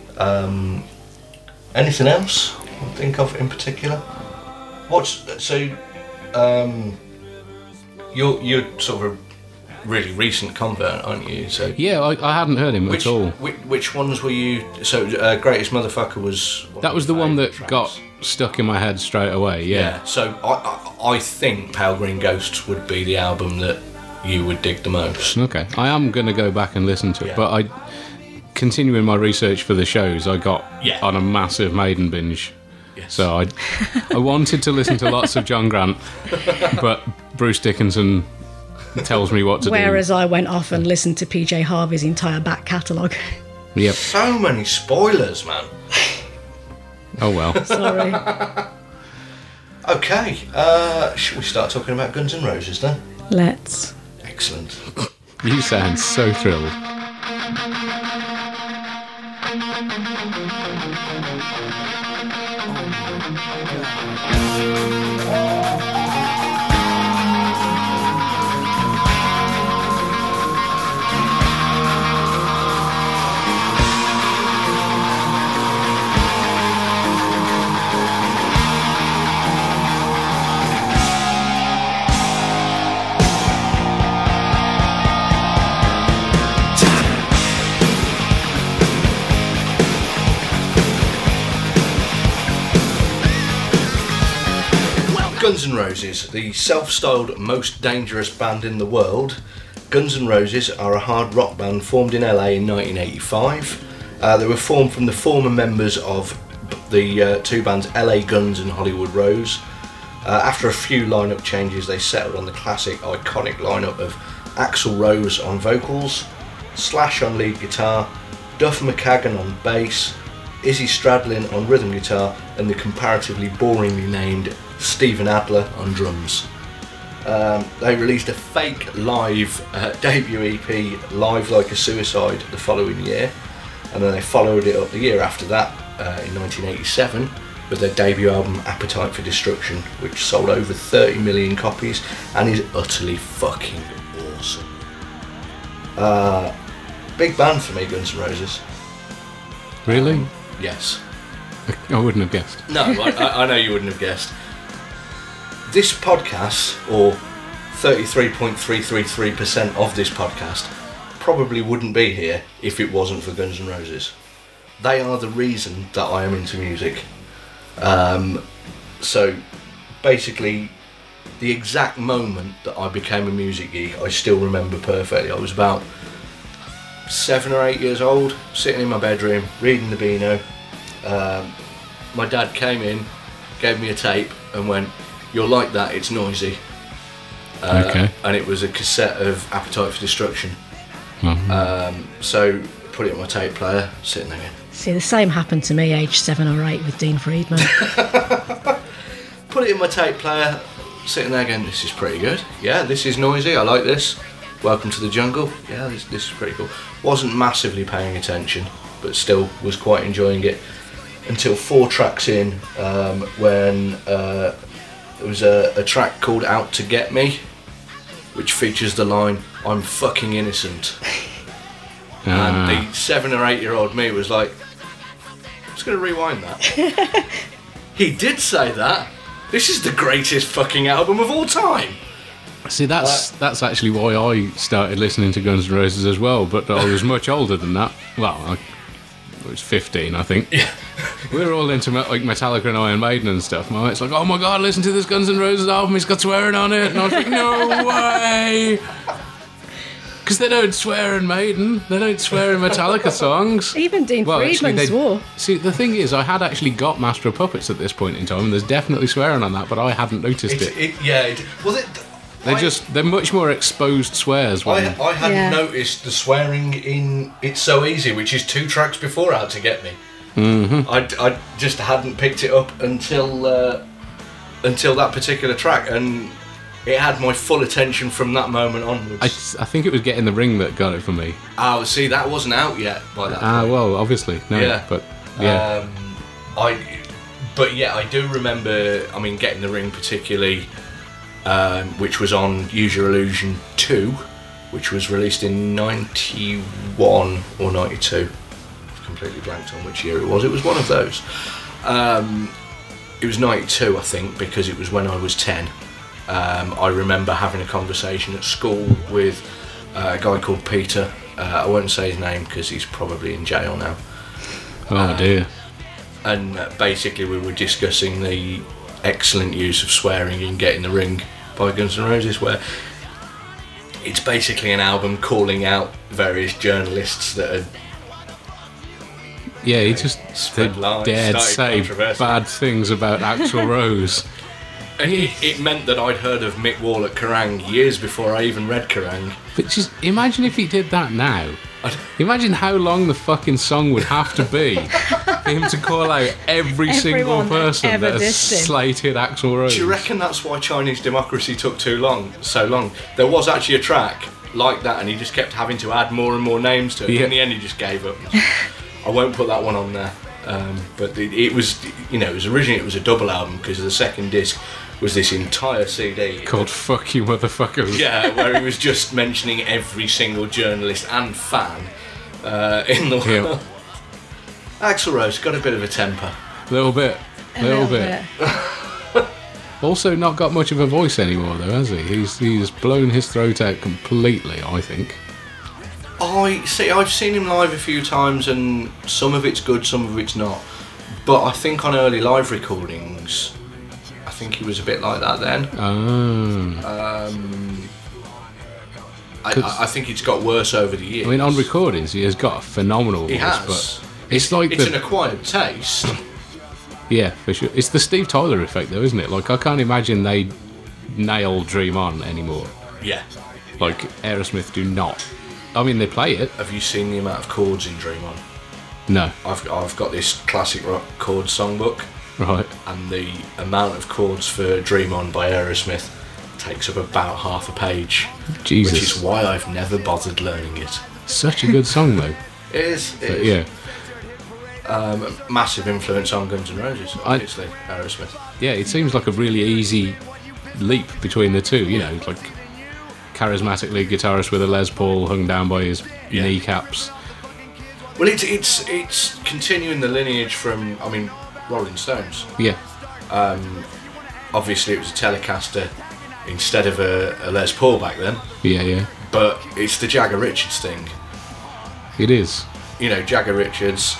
[SPEAKER 4] Anything else I think of in particular? You're sort of a really recent convert, aren't you? So
[SPEAKER 3] Yeah, I hadn't heard him at all.
[SPEAKER 4] Which ones were you? So Greatest Motherfucker was.
[SPEAKER 3] That was the one that
[SPEAKER 4] tracks.
[SPEAKER 3] got stuck in my head straight away, yeah.
[SPEAKER 4] So I think Pale Green Ghosts would be the album that you would dig the most.
[SPEAKER 3] Okay, I am going to go back and listen to it,
[SPEAKER 4] Yeah.
[SPEAKER 3] but continuing my research for the shows, I got
[SPEAKER 4] Yeah.
[SPEAKER 3] on a massive Maiden binge.
[SPEAKER 4] Yes.
[SPEAKER 3] So I wanted to listen to lots of John Grant, but Bruce Dickinson tells me what to
[SPEAKER 6] Whereas I went off and listened to PJ Harvey's entire back catalogue.
[SPEAKER 3] do. Yep.
[SPEAKER 4] So many spoilers, man.
[SPEAKER 3] Oh well.
[SPEAKER 6] Sorry.
[SPEAKER 4] Okay, should we start talking about Guns N' Roses then?
[SPEAKER 6] Let's.
[SPEAKER 4] Excellent.
[SPEAKER 3] You sound so thrilled.
[SPEAKER 4] Guns N' Roses, the self-styled most dangerous band in the world. Guns N' Roses are a hard rock band formed in LA in 1985. They were formed from the former members of the two bands LA Guns and Hollywood Rose. After a few lineup changes, they settled on the classic, iconic lineup of Axl Rose on vocals, Slash on lead guitar, Duff McKagan on bass, Izzy Stradlin on rhythm guitar, and the comparatively boringly named Steven Adler on drums. They released a fake live debut EP, Live Like a Suicide, the following year, and then they followed it up the year after that, in 1987, with their debut album Appetite for Destruction, which sold over 30 million copies and is utterly fucking awesome. Big band for me, Guns N' Roses.
[SPEAKER 3] Really?
[SPEAKER 4] Yes.
[SPEAKER 3] I wouldn't have guessed.
[SPEAKER 4] No, I know you wouldn't have guessed. This podcast, or 33.333% of this podcast, probably wouldn't be here if it wasn't for Guns N' Roses. They are the reason that I am into music. So basically, the exact moment that I became a music geek, I still remember perfectly. I was about 7 or 8 years old, sitting in my bedroom, reading the Beano. My dad came in, gave me a tape and went, "You'll like that, it's noisy."
[SPEAKER 3] Okay.
[SPEAKER 4] And it was a cassette of Appetite for Destruction.
[SPEAKER 3] Mm-hmm.
[SPEAKER 4] So put it in my tape player, sitting there going,
[SPEAKER 6] See, the same happened to me age 7 or 8 with Dean Friedman.
[SPEAKER 4] put it in my tape player, sitting there going, "This is pretty good. Yeah, this is noisy, I like this. Welcome to the Jungle. Yeah, this is pretty cool." Wasn't massively paying attention, but still was quite enjoying it. Until 4 tracks in, when there was a track called Out to Get Me, which features the line, "I'm fucking innocent." And the 7 or 8 year old me was like, "I'm just going to rewind that." He did say that. This is the greatest fucking album of all time.
[SPEAKER 3] See, that's actually why I started listening to Guns N' Roses as well, but I was much older than that. Well, I was 15, I think.
[SPEAKER 4] Yeah.
[SPEAKER 3] We were all into like Metallica and Iron Maiden and stuff. My mate's like, "Oh my god, listen to this Guns N' Roses album, it's got swearing on it." And I was like, "No way!" Because they don't swear in Maiden, they don't swear in Metallica songs.
[SPEAKER 6] Even Dean Friedman swore.
[SPEAKER 3] See, the thing is, I had actually got Master of Puppets at this point in time, and there's definitely swearing on that, but I hadn't noticed it. They're much more exposed swears.
[SPEAKER 4] I hadn't noticed the swearing in It's So Easy, which is 2 tracks before Out to Get Me.
[SPEAKER 3] Mm-hmm.
[SPEAKER 4] I just hadn't picked it up until that particular track, and it had my full attention from that moment onwards.
[SPEAKER 3] I think it was Get in the Ring that got it for me.
[SPEAKER 4] Oh, see, that wasn't out yet by that point.
[SPEAKER 3] Well, obviously, no,
[SPEAKER 4] Yeah.
[SPEAKER 3] but yeah.
[SPEAKER 4] I do remember, Get in the Ring particularly, which was on Use Your Illusion 2, which was released in 91 or 92. I've completely blanked on which year it was. It was one of those. It was 92, I think, because it was when I was 10. I remember having a conversation at school with a guy called Peter. I won't say his name because he's probably in jail now.
[SPEAKER 3] Oh dear.
[SPEAKER 4] And basically we were discussing the excellent use of swearing in Get in the Ring by Guns N' Roses, where it's basically an album calling out various journalists that had
[SPEAKER 3] he just dared say bad things about Axl Rose.
[SPEAKER 4] And it meant that I'd heard of Mick Wall at Kerrang years before I even read Kerrang.
[SPEAKER 3] But just imagine if he did that now. Imagine how long the fucking song would have to be for him to call out every single person that has slated Axl Rose.
[SPEAKER 4] Do you reckon that's why Chinese Democracy took so long? There was actually a track like that, and he just kept having to add more and more names to it.
[SPEAKER 3] Yeah.
[SPEAKER 4] In the end, he just gave up. I won't put that one on there. But it was, originally it was a double album, because the second disc was this entire CD
[SPEAKER 3] called Fuck You Motherfuckers.
[SPEAKER 4] Yeah, where he was just mentioning every single journalist and fan in the world. Axl Rose got a bit of a temper.
[SPEAKER 3] A little bit. Also not got much of a voice anymore though, has he? He's blown his throat out completely, I think.
[SPEAKER 4] I've seen him live a few times, and some of it's good, some of it's not. But I think on early live recordings, I think he was a bit like that then. I think it's got worse over the years.
[SPEAKER 3] I mean, on recordings, he has got a phenomenal voice.
[SPEAKER 4] He has.
[SPEAKER 3] But it's like
[SPEAKER 4] It's an acquired taste.
[SPEAKER 3] Yeah, for sure. It's the Steve Tyler effect, though, isn't it? Like, I can't imagine they nail Dream On anymore.
[SPEAKER 4] Yeah.
[SPEAKER 3] Like, Aerosmith do not. I mean, they play it.
[SPEAKER 4] Have you seen the amount of chords in Dream On?
[SPEAKER 3] No.
[SPEAKER 4] I've got this classic rock chord songbook,
[SPEAKER 3] Right.
[SPEAKER 4] and the amount of chords for Dream On by Aerosmith takes up about half a page.
[SPEAKER 3] Jesus.
[SPEAKER 4] Which is why I've never bothered learning it.
[SPEAKER 3] Such a good song, though.
[SPEAKER 4] It is.
[SPEAKER 3] But, yeah.
[SPEAKER 4] Massive influence on Guns N' Roses, obviously, Aerosmith.
[SPEAKER 3] Yeah, it seems like a really easy leap between the two, you know, like charismatic lead guitarist with a Les Paul hung down by his kneecaps.
[SPEAKER 4] Well, it's continuing the lineage from, I mean, Rolling Stones.
[SPEAKER 3] Yeah.
[SPEAKER 4] Obviously, it was a Telecaster instead of a Les Paul back then,
[SPEAKER 3] Yeah.
[SPEAKER 4] but it's the Jagger Richards thing.
[SPEAKER 3] It is.
[SPEAKER 4] You know, Jagger Richards,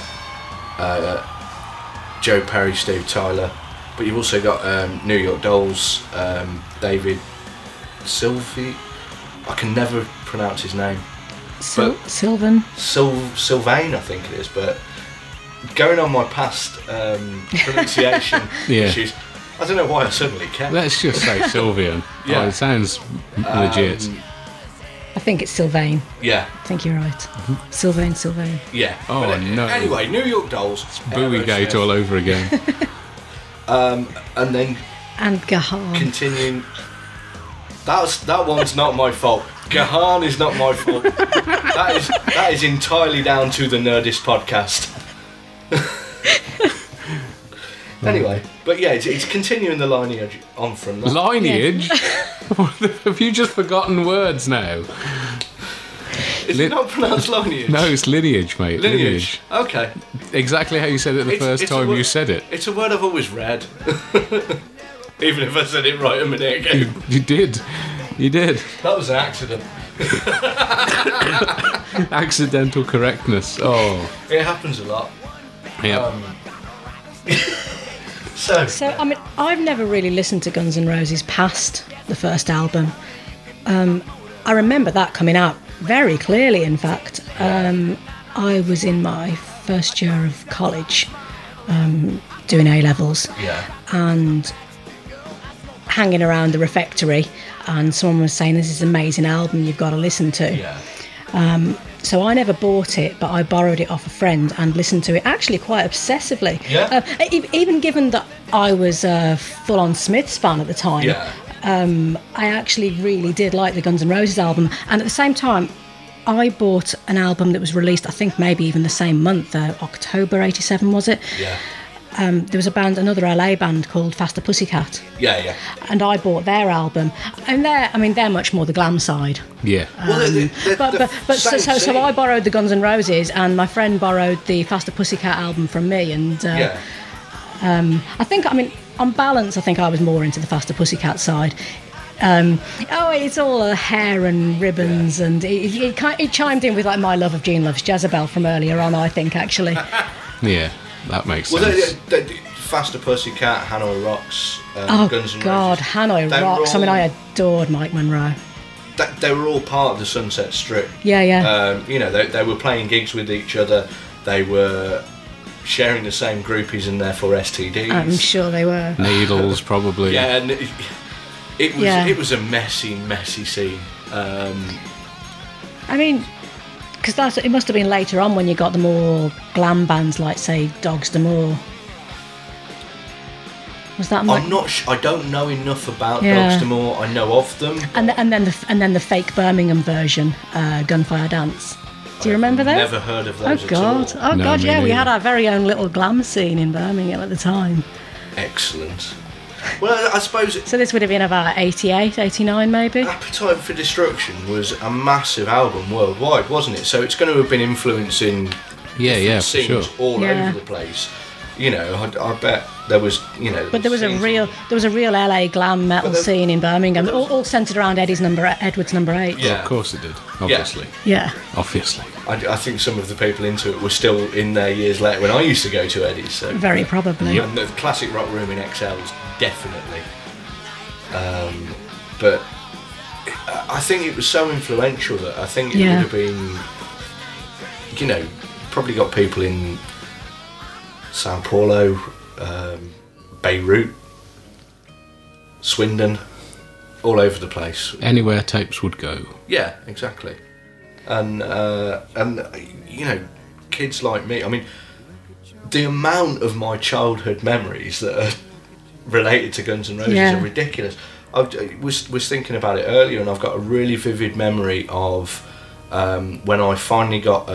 [SPEAKER 4] Joe Perry, Steve Tyler, but you've also got New York Dolls, David Sylvie. I can never pronounce his name.
[SPEAKER 6] Sylvan.
[SPEAKER 4] Sylvain, I think it is, but going on my past pronunciation issues, I don't know why I suddenly kept.
[SPEAKER 3] Let's just say Sylvian.
[SPEAKER 4] Yeah.
[SPEAKER 3] Oh, it sounds legit.
[SPEAKER 6] I think it's Sylvain.
[SPEAKER 4] Yeah.
[SPEAKER 6] I think you're right. Sylvain.
[SPEAKER 4] Yeah.
[SPEAKER 3] Oh,
[SPEAKER 4] But,
[SPEAKER 3] no.
[SPEAKER 4] Anyway, New York Dolls.
[SPEAKER 3] Bowie Gate all over again.
[SPEAKER 4] And then
[SPEAKER 6] And Gahan.
[SPEAKER 4] continuing. That one's not my fault. Gahan is not my fault. That is entirely down to the Nerdist podcast. Anyway, but yeah, it's continuing the lineage on from that.
[SPEAKER 3] Lineage? Have you just forgotten words now?
[SPEAKER 4] Is it not pronounced lineage?
[SPEAKER 3] No, it's lineage, mate.
[SPEAKER 4] Lineage. Okay.
[SPEAKER 3] Exactly how you said it the first
[SPEAKER 4] it's a
[SPEAKER 3] time
[SPEAKER 4] word-
[SPEAKER 3] you said it.
[SPEAKER 4] It's a word I've always read. Even if I said it right a minute ago.
[SPEAKER 3] You did. You did.
[SPEAKER 4] That was an accident.
[SPEAKER 3] Accidental correctness. Oh.
[SPEAKER 4] It happens a lot.
[SPEAKER 3] Yeah.
[SPEAKER 6] So, I mean, I've never really listened to Guns N' Roses past the first album. I remember that coming out very clearly, in fact. I was in my first year of college doing A-levels and hanging around the refectory, and someone was saying, this is an amazing album you've got to listen to. So I never bought it, but I borrowed it off a friend and listened to it actually quite obsessively. Even given that I was a full-on Smiths fan at the time, I actually really did like the Guns N' Roses album. And at the same time, I bought an album that was released, I think maybe even the same month, October 87 was it? There was another LA band called Faster Pussycat. And I bought their album, and they're much more the glam side.
[SPEAKER 3] Yeah.
[SPEAKER 6] So I borrowed the Guns N' Roses, and my friend borrowed the Faster Pussycat album from me, and I think, on balance, I think I was more into the Faster Pussycat side. It's all hair and ribbons, and it chimed in with like my love of Gene Loves Jezebel from earlier on, I think, actually.
[SPEAKER 3] Yeah. That makes sense.
[SPEAKER 4] Well, Faster Pussycat, Hanoi Rocks, Guns N'
[SPEAKER 6] God,
[SPEAKER 4] Roses.
[SPEAKER 6] Hanoi Rocks. I adored Mike Monroe.
[SPEAKER 4] They were all part of the Sunset Strip.
[SPEAKER 6] Yeah.
[SPEAKER 4] They were playing gigs with each other. They were sharing the same groupies and therefore STDs.
[SPEAKER 6] I'm sure they were.
[SPEAKER 3] Needles, probably.
[SPEAKER 4] Yeah, and it was a messy scene.
[SPEAKER 6] Because it must have been later on when you got the more glam bands like, say, Dogs D'Amour. Was that?
[SPEAKER 4] I'm not. I don't know enough about Dogs D'Amour. I know of them.
[SPEAKER 6] And then the fake Birmingham version, Gunfire Dance. Do you remember those?
[SPEAKER 4] Never heard of those.
[SPEAKER 6] Oh God!
[SPEAKER 4] At all.
[SPEAKER 3] No,
[SPEAKER 6] God! Yeah, we
[SPEAKER 3] neither.
[SPEAKER 6] had our very own little glam scene in Birmingham at the time.
[SPEAKER 4] Excellent. Well, I suppose
[SPEAKER 6] So this would have been about 88, 89 maybe?
[SPEAKER 4] Appetite for Destruction was a massive album worldwide, wasn't it? So it's going to have been influencing
[SPEAKER 3] Yeah, for
[SPEAKER 4] scenes
[SPEAKER 3] sure.
[SPEAKER 4] all
[SPEAKER 6] Yeah.
[SPEAKER 4] over the place. You know, I bet there was, you know.
[SPEAKER 6] But there was a real LA glam metal scene in Birmingham, all centred around Edward's number 8.
[SPEAKER 4] Yeah.
[SPEAKER 3] Of course it did. Obviously.
[SPEAKER 6] Yeah.
[SPEAKER 3] Obviously.
[SPEAKER 4] I think some of the people into it were still in there years later when I used to go to Eddie's. So.
[SPEAKER 6] Very probably.
[SPEAKER 4] And the classic rock room in XL's definitely. But I think it was so influential that I think it would have been, you know, probably got people in Sao Paulo, Beirut, Swindon, all over the place.
[SPEAKER 3] Anywhere tapes would go.
[SPEAKER 4] Yeah, exactly. And you know, kids like me, I mean, the amount of my childhood memories that are related to Guns N' Roses are ridiculous. I was thinking about it earlier, and I've got a really vivid memory of when I finally got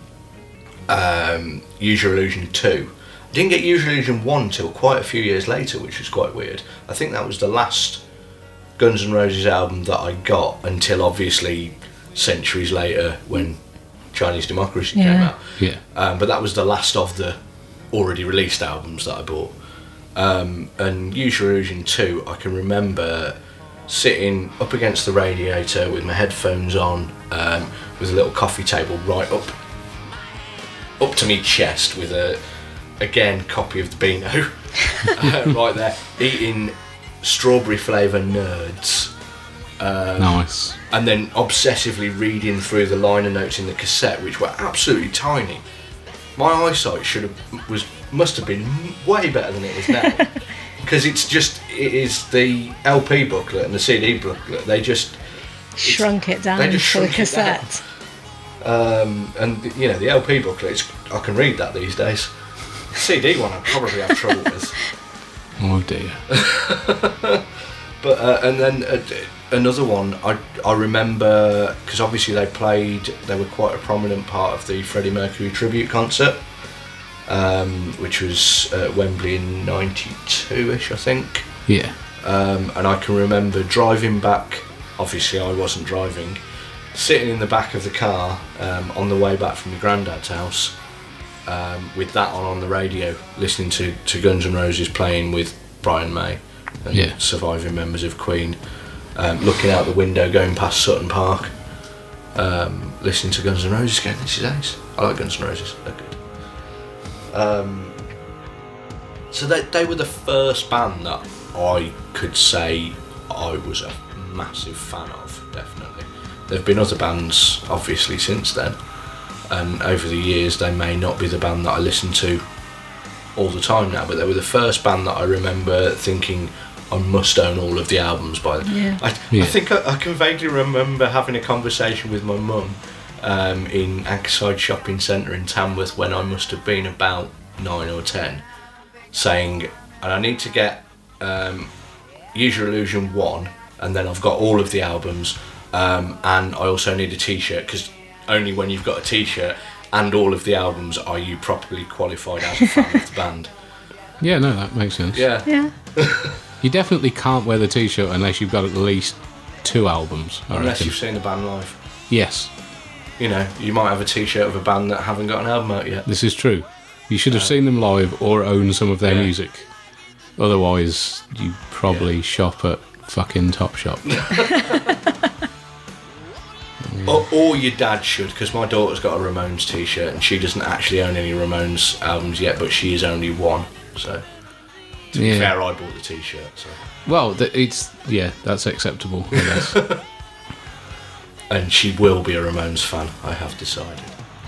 [SPEAKER 4] Use Your Illusion 2. I didn't get Use Your Illusion 1 till quite a few years later, which was quite weird. I think that was the last Guns N' Roses album that I got until obviously centuries later when Chinese Democracy came out.
[SPEAKER 3] Yeah.
[SPEAKER 4] But that was the last of the already released albums that I bought. And Use Your Illusion 2, I can remember sitting up against the radiator with my headphones on, with a little coffee table right up to me chest with a copy of the Beano right there, eating strawberry flavour Nerds.
[SPEAKER 3] Nice.
[SPEAKER 4] And then obsessively reading through the liner notes in the cassette, which were absolutely tiny. My eyesight must have been way better than it is now, because it is the LP booklet and the CD booklet. They just
[SPEAKER 6] shrunk it down for the cassette.
[SPEAKER 4] And you know, the LP booklet, I can read that these days. The CD one I probably have trouble with.
[SPEAKER 3] Oh dear.
[SPEAKER 4] But and then another one I remember, because obviously they were quite a prominent part of the Freddie Mercury tribute concert, which was at Wembley in 92ish, I think.
[SPEAKER 3] Yeah.
[SPEAKER 4] And I can remember driving back, obviously I wasn't driving, sitting in the back of the car on the way back from my granddad's house, with that on the radio, listening to Guns N' Roses playing with Brian May and surviving members of Queen, looking out the window going past Sutton Park, listening to Guns N' Roses, going, this is ace. I like Guns N' Roses, they're good. So they were the first band that I could say I was a massive fan of, definitely. There have been other bands obviously since then, and over the years they may not be the band that I listen to all the time now, but they were the first band that I remember thinking I must own all of the albums by them. I think I can vaguely remember having a conversation with my mum in Ankerside Shopping Centre in Tamworth when I must have been about 9 or 10, saying, and I need to get Use Your Illusion 1, and then I've got all of the albums, and I also need a t-shirt, because only when you've got a t-shirt and all of the albums are you properly qualified as a fan of the band.
[SPEAKER 3] Yeah, no, that makes sense.
[SPEAKER 6] Yeah.
[SPEAKER 3] You definitely can't wear the t-shirt unless you've got at least 2 albums.
[SPEAKER 4] Unless you've seen the band live.
[SPEAKER 3] Yes.
[SPEAKER 4] You know, you might have a t-shirt of a band that haven't got an album out yet.
[SPEAKER 3] This is true. You should have seen them live or own some of their music. Otherwise, you probably shop at fucking Topshop.
[SPEAKER 4] Or your dad should, because my daughter's got a Ramones t-shirt and she doesn't actually own any Ramones albums yet, but she is only one. So, to be fair, I bought the t-shirt. So.
[SPEAKER 3] Well, that's acceptable, I guess.
[SPEAKER 4] And she will be a Ramones fan, I have decided.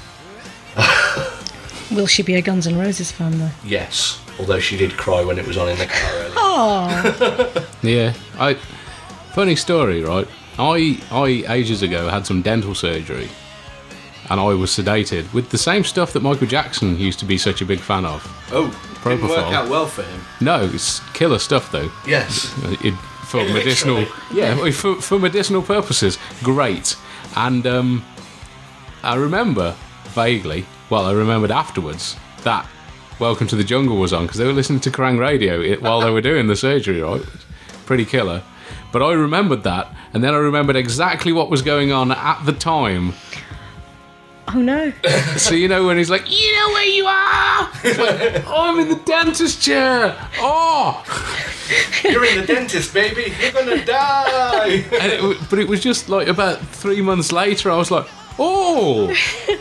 [SPEAKER 6] Will she be a Guns N' Roses fan though?
[SPEAKER 4] Yes, although she did cry when it was on in the car earlier.
[SPEAKER 6] Oh.
[SPEAKER 3] Yeah, funny story, right? I ages ago had some dental surgery, and I was sedated with the same stuff that Michael Jackson used to be such a big fan of.
[SPEAKER 4] Oh, didn't work
[SPEAKER 3] Propofol.
[SPEAKER 4] out well for him.
[SPEAKER 3] No, it's killer stuff though.
[SPEAKER 4] Yes.
[SPEAKER 3] For medicinal, for medicinal purposes, great. And I remember vaguely. Well, I remembered afterwards that Welcome to the Jungle was on because they were listening to Kerrang Radio while they were doing the surgery. Right, pretty killer. But I remembered that, and then I remembered exactly what was going on at the time.
[SPEAKER 6] Oh no.
[SPEAKER 3] So you know when he's like, you know where you are? It's like, oh, I'm in the dentist chair. Oh.
[SPEAKER 4] You're in the dentist, baby. You're gonna die.
[SPEAKER 3] But it was just like about 3 months later, I was like, oh.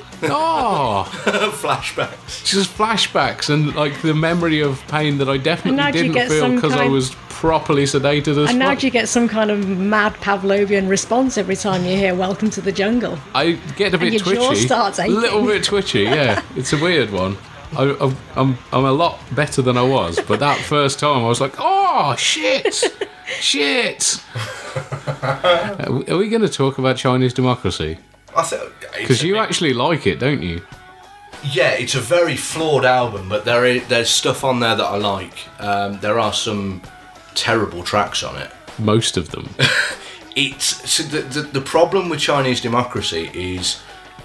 [SPEAKER 4] Flashbacks.
[SPEAKER 3] Just flashbacks and like the memory of pain that I definitely
[SPEAKER 6] now do you
[SPEAKER 3] didn't
[SPEAKER 6] get
[SPEAKER 3] feel
[SPEAKER 6] some
[SPEAKER 3] because I
[SPEAKER 6] kind-
[SPEAKER 3] was properly sedated as
[SPEAKER 6] And now
[SPEAKER 3] fuck.
[SPEAKER 6] do you get some kind of mad Pavlovian response every time you hear "Welcome to the Jungle"?
[SPEAKER 3] I get a bit
[SPEAKER 6] your jaw
[SPEAKER 3] twitchy.
[SPEAKER 6] starts
[SPEAKER 3] A
[SPEAKER 6] aching.
[SPEAKER 3] little bit twitchy, yeah. It's a weird one. I'm a lot better than I was, but that first time I was like, oh, shit. Shit. Are we going to talk about Chinese democracy? Because you actually like it, don't you?
[SPEAKER 4] Yeah, it's a very flawed album, but there's stuff on there that I like. There are some terrible tracks on it.
[SPEAKER 3] Most of them.
[SPEAKER 4] So the problem with Chinese democracy is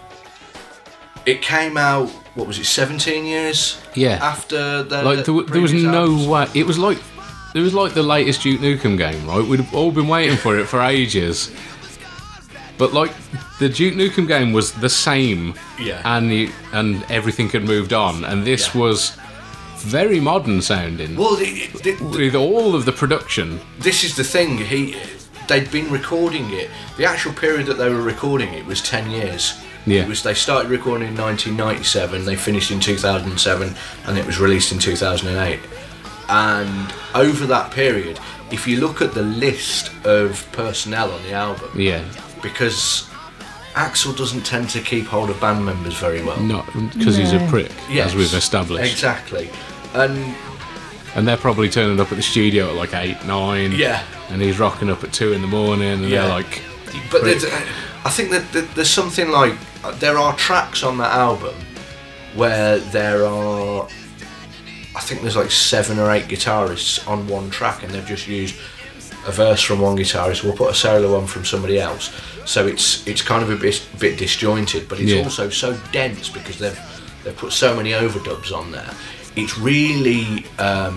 [SPEAKER 4] it came out, what was it, 17 years
[SPEAKER 3] Yeah.
[SPEAKER 4] after the
[SPEAKER 3] Like there was
[SPEAKER 4] previous
[SPEAKER 3] no
[SPEAKER 4] albums?
[SPEAKER 3] way. It was like the latest Duke Nukem game, right? We'd all been waiting for it for ages. But like the Duke Nukem game was the same,
[SPEAKER 4] Yeah.
[SPEAKER 3] and everything had moved on, and this was very modern sounding.
[SPEAKER 4] Well,
[SPEAKER 3] With all of the production.
[SPEAKER 4] this is the thing. They'd been recording it. The actual period that they were recording it was 10 years.
[SPEAKER 3] Yeah.
[SPEAKER 4] They started recording in 1997. They finished in 2007, and it was released in 2008. And over that period, if you look at the list of personnel on the album,
[SPEAKER 3] Yeah.
[SPEAKER 4] because Axl doesn't tend to keep hold of band members very well.
[SPEAKER 3] Not because he's a
[SPEAKER 6] No.
[SPEAKER 3] prick,
[SPEAKER 4] Yes,
[SPEAKER 3] as we've established.
[SPEAKER 4] Exactly. And
[SPEAKER 3] And they're probably turning up at the studio at like 8, 9.
[SPEAKER 4] yeah,
[SPEAKER 3] And he's rocking up at 2 in the morning, and
[SPEAKER 4] Yeah.
[SPEAKER 3] they're like,
[SPEAKER 4] but
[SPEAKER 3] prick.
[SPEAKER 4] I think that there's something like there are tracks on that album where there are, I think there's like 7 or 8 guitarists on one track, and they've just used a verse from one guitarist. We'll put a solo on from somebody else, so it's kind of a bit disjointed, but it's
[SPEAKER 3] Yeah.
[SPEAKER 4] also so dense because they've put so many overdubs on there. It's really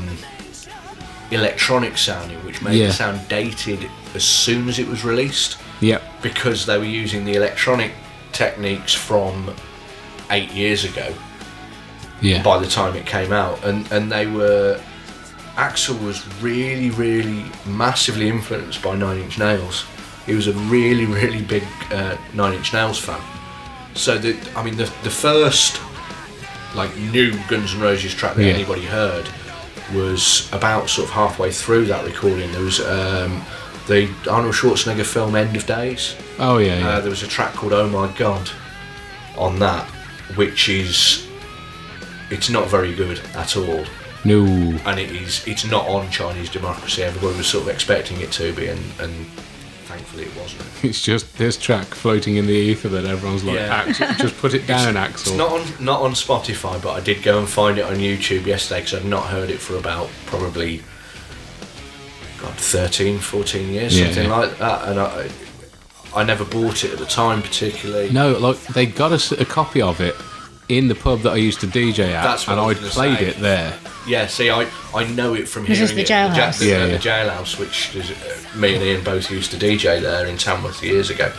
[SPEAKER 4] electronic sounding, which made
[SPEAKER 3] Yeah.
[SPEAKER 4] it sound dated as soon as it was released,
[SPEAKER 3] yep.
[SPEAKER 4] because they were using the electronic techniques from 8 years ago
[SPEAKER 3] Yeah.
[SPEAKER 4] by the time it came out, and they were, Axl was really, really massively influenced by Nine Inch Nails. He was a really, really big Nine Inch Nails fan. So the first like new Guns N' Roses track that
[SPEAKER 3] Yeah.
[SPEAKER 4] anybody heard was about sort of halfway through that recording. There was the Arnold Schwarzenegger film End of Days.
[SPEAKER 3] Oh, yeah, yeah.
[SPEAKER 4] There was a track called Oh My God on that, which is, it's not very good at all,
[SPEAKER 3] no.
[SPEAKER 4] and it's not on Chinese Democracy. Everybody was sort of expecting it to be, and thankfully it wasn't.
[SPEAKER 3] It's just this track floating in the ether that everyone's like,
[SPEAKER 4] Yeah.
[SPEAKER 3] just put it down,
[SPEAKER 4] It's
[SPEAKER 3] Axl.
[SPEAKER 4] not on Spotify, but I did go and find it on YouTube yesterday because I'd not heard it for about probably 13, 14 years,
[SPEAKER 3] Yeah,
[SPEAKER 4] something
[SPEAKER 3] yeah.
[SPEAKER 4] like that, and I never bought it at the time particularly.
[SPEAKER 3] No, like they got a copy of it in the pub that I used to DJ at,
[SPEAKER 4] That's what
[SPEAKER 3] and
[SPEAKER 4] I was
[SPEAKER 3] I'd
[SPEAKER 4] gonna
[SPEAKER 3] played
[SPEAKER 4] say.
[SPEAKER 3] it there.
[SPEAKER 4] Yeah, see, I know it from
[SPEAKER 6] This
[SPEAKER 4] hearing
[SPEAKER 6] is the
[SPEAKER 4] it
[SPEAKER 6] Jailhouse.
[SPEAKER 3] Yeah,
[SPEAKER 4] the
[SPEAKER 3] yeah.
[SPEAKER 4] Jailhouse, which is, me and Ian both used to DJ there in Tamworth years ago.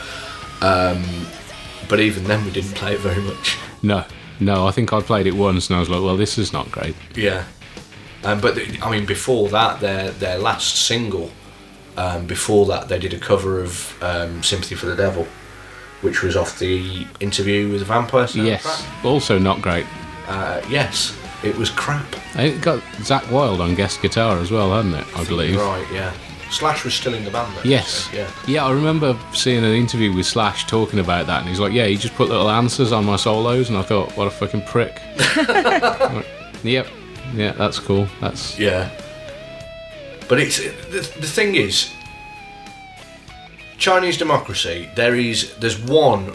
[SPEAKER 4] But even then, we didn't play it very much.
[SPEAKER 3] No, I think I played it once, and I was like, well, this is not great.
[SPEAKER 4] Yeah, but I mean, before that, their last single, before that, they did a cover of "Sympathy for the Devil," which was off the Interview with the Vampire soundtrack.
[SPEAKER 3] Yes, also not great.
[SPEAKER 4] Yes, it was crap.
[SPEAKER 3] It got Zach Wilde on guest guitar as well, hadn't it? I believe.
[SPEAKER 4] Right, yeah. Slash was still in the band though.
[SPEAKER 3] Yes.
[SPEAKER 4] so, yeah.
[SPEAKER 3] I remember seeing an interview with Slash talking about that, and he's like, "Yeah, he just put little answers on my solos," and I thought, "What a fucking prick." Like, yep. Yeah, that's cool. That's
[SPEAKER 4] Yeah. But it's the thing is, Chinese Democracy. There's one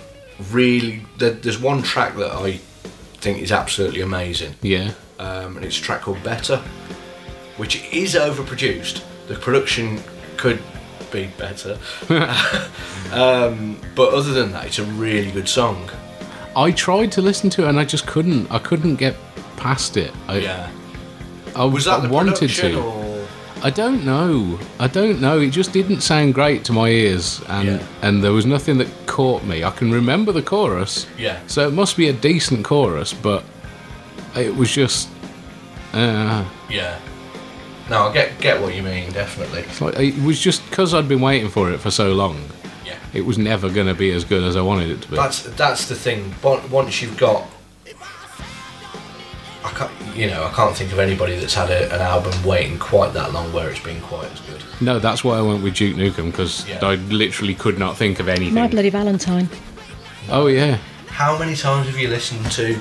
[SPEAKER 4] track that I think is absolutely amazing,
[SPEAKER 3] yeah.
[SPEAKER 4] and it's a track called Better, which is overproduced. The production could be better, but other than that, it's a really good song.
[SPEAKER 3] I tried to listen to it, and I just couldn't. I couldn't get past it.
[SPEAKER 4] Yeah.
[SPEAKER 3] I
[SPEAKER 4] Was that the
[SPEAKER 3] wanted
[SPEAKER 4] production
[SPEAKER 3] to.
[SPEAKER 4] or?
[SPEAKER 3] I don't know. It just didn't sound great to my ears, and there was nothing that caught me. I can remember the chorus, so it must be a decent chorus, but it was just.
[SPEAKER 4] Yeah. No, I get what you mean, definitely.
[SPEAKER 3] It's like, it was just because I'd been waiting for it for so long.
[SPEAKER 4] Yeah.
[SPEAKER 3] It was never going to be as good as I wanted it to be.
[SPEAKER 4] That's the thing. Once you've got, I can't think of anybody that's had an album waiting quite that long where it's been quite as good.
[SPEAKER 3] No, that's why I went with Duke Nukem, because I literally could not think of anything.
[SPEAKER 6] My Bloody Valentine.
[SPEAKER 3] Oh yeah.
[SPEAKER 4] How many times have you listened to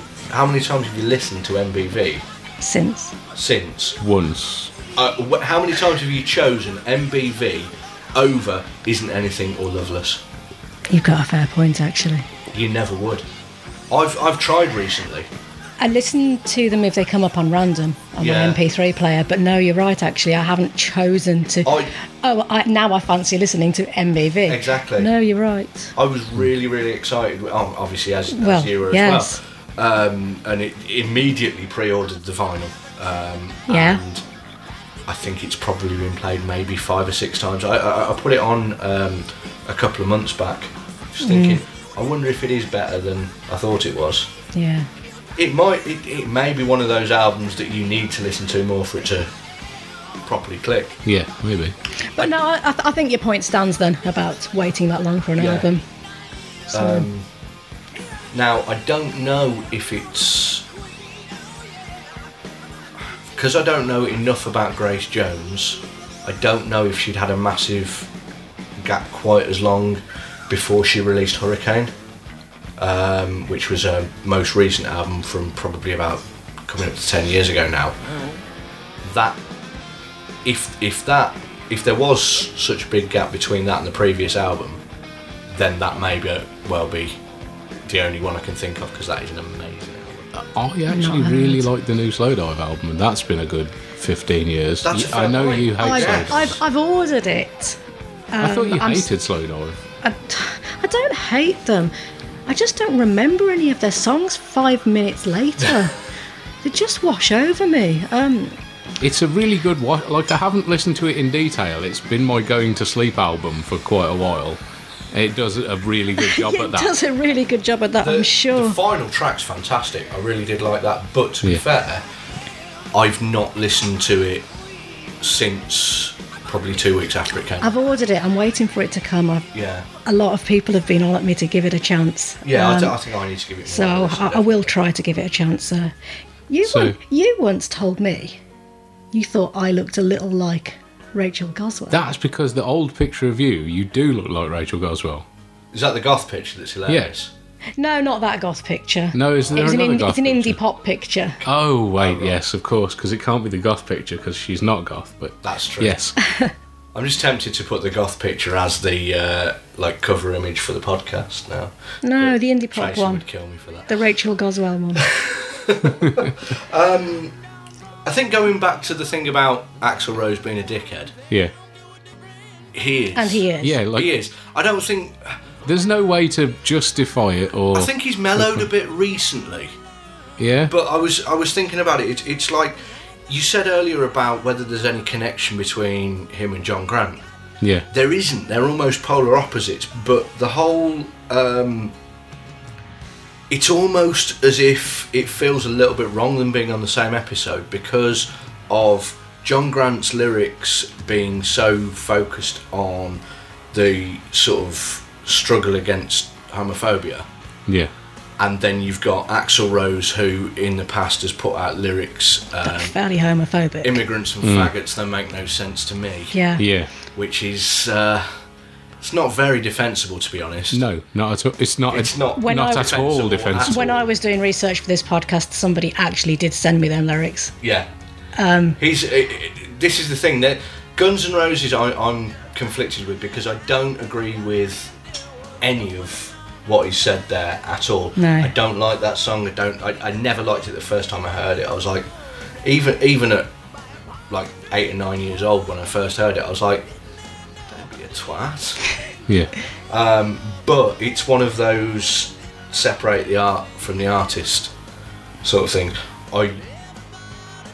[SPEAKER 4] MBV since?
[SPEAKER 3] Once.
[SPEAKER 4] How many times have you chosen MBV over Isn't Anything or Loveless?
[SPEAKER 6] You've got a fair point, actually.
[SPEAKER 4] You never would. I've tried recently.
[SPEAKER 6] I listen to them if they come up on random on my MP3 player, but no, you're right, actually. I haven't chosen to. Now I fancy listening to MBV.
[SPEAKER 4] Exactly.
[SPEAKER 6] No, you're right.
[SPEAKER 4] I was really, really excited, obviously, as you were as well. And it immediately pre-ordered the vinyl. And I think it's probably been played maybe 5 or 6 times. I put it on a couple of months back, just thinking, I wonder if it is better than I thought it was.
[SPEAKER 6] Yeah.
[SPEAKER 4] It may be one of those albums that you need to listen to more for it to properly click.
[SPEAKER 3] Yeah, maybe.
[SPEAKER 6] But no, I think your point stands then about waiting that long for an album. So.
[SPEAKER 4] Now, I don't know if it's... Because I don't know enough about Grace Jones, I don't know if she'd had a massive gap quite as long before she released Hurricane, which was her most recent album from probably about coming up to 10 years ago now. That, if there was such a big gap between that and the previous album, then that may well be the only one I can think of, because that is an amazing album.
[SPEAKER 3] I actually really like the new Slowdive album, and that's been a good 15 years. I know you hate Slowdive.
[SPEAKER 6] I've ordered it.
[SPEAKER 3] I thought you hated Slowdive.
[SPEAKER 6] I don't hate them. I just don't remember any of their songs 5 minutes later. They just wash over me.
[SPEAKER 3] It's a really good watch. Like, I haven't listened to it in detail. It's been my going to sleep album for quite a while. It does a really good job at that. It does
[SPEAKER 6] a really good job at that, I'm sure.
[SPEAKER 4] The final track's fantastic. I really did like that. But to be fair, I've not listened to it since probably 2 weeks after it came.
[SPEAKER 6] I've ordered it. I'm waiting for it to come. A lot of people have been on at me to give it a chance.
[SPEAKER 4] Yeah, I think I need to give it more.
[SPEAKER 6] So I will try to give it a chance. You once told me you thought I looked a little like Rachel Goswell.
[SPEAKER 3] That's because the old picture of you do look like Rachel Goswell.
[SPEAKER 4] Is that the goth picture that's hilarious?
[SPEAKER 6] Yes. No, not that goth picture.
[SPEAKER 3] No, is there another goth
[SPEAKER 6] It's an
[SPEAKER 3] picture?
[SPEAKER 6] indie pop picture.
[SPEAKER 3] Oh, wait, yes, of course, because it can't be the goth picture, because she's not goth, but...
[SPEAKER 4] That's true.
[SPEAKER 3] Yes.
[SPEAKER 4] I'm just tempted to put the goth picture as the cover image for the podcast now.
[SPEAKER 6] No,
[SPEAKER 4] but
[SPEAKER 6] the indie pop
[SPEAKER 4] Tracy
[SPEAKER 6] one.
[SPEAKER 4] Would kill me for that.
[SPEAKER 6] The Rachel Goswell one.
[SPEAKER 4] I think going back to the thing about Axl Rose being a dickhead.
[SPEAKER 3] Yeah.
[SPEAKER 4] He is.
[SPEAKER 6] And he is.
[SPEAKER 3] Yeah,
[SPEAKER 4] he is. I don't think...
[SPEAKER 3] There's no way to justify it, or...
[SPEAKER 4] I think he's mellowed a bit recently.
[SPEAKER 3] Yeah?
[SPEAKER 4] But I was thinking about it. It's like... You said earlier about whether there's any connection between him and John Grant.
[SPEAKER 3] Yeah.
[SPEAKER 4] There isn't. They're almost polar opposites. But the whole... it's almost as if it feels a little bit wrong them being on the same episode because of John Grant's lyrics being so focused on the sort of struggle against homophobia.
[SPEAKER 3] Yeah.
[SPEAKER 4] And then you've got Axl Rose, who in the past has put out lyrics...
[SPEAKER 6] fairly homophobic.
[SPEAKER 4] Immigrants and faggots, they make no sense to me.
[SPEAKER 6] Yeah.
[SPEAKER 3] Yeah.
[SPEAKER 4] Which is... it's not very defensible, to be honest.
[SPEAKER 3] No, not at all. It's not at all defensible.
[SPEAKER 6] When I was doing research for this podcast, somebody actually did send me them lyrics.
[SPEAKER 4] Yeah. This is the thing that Guns N' Roses I'm conflicted with because I don't agree with any of what he said there at all.
[SPEAKER 6] No.
[SPEAKER 4] I don't like that song. I never liked it the first time I heard it. I was like, even at like 8 or 9 years old when I first heard it, I was like, don't be a twat.
[SPEAKER 3] Yeah.
[SPEAKER 4] But it's one of those separate the art from the artist sort of thing.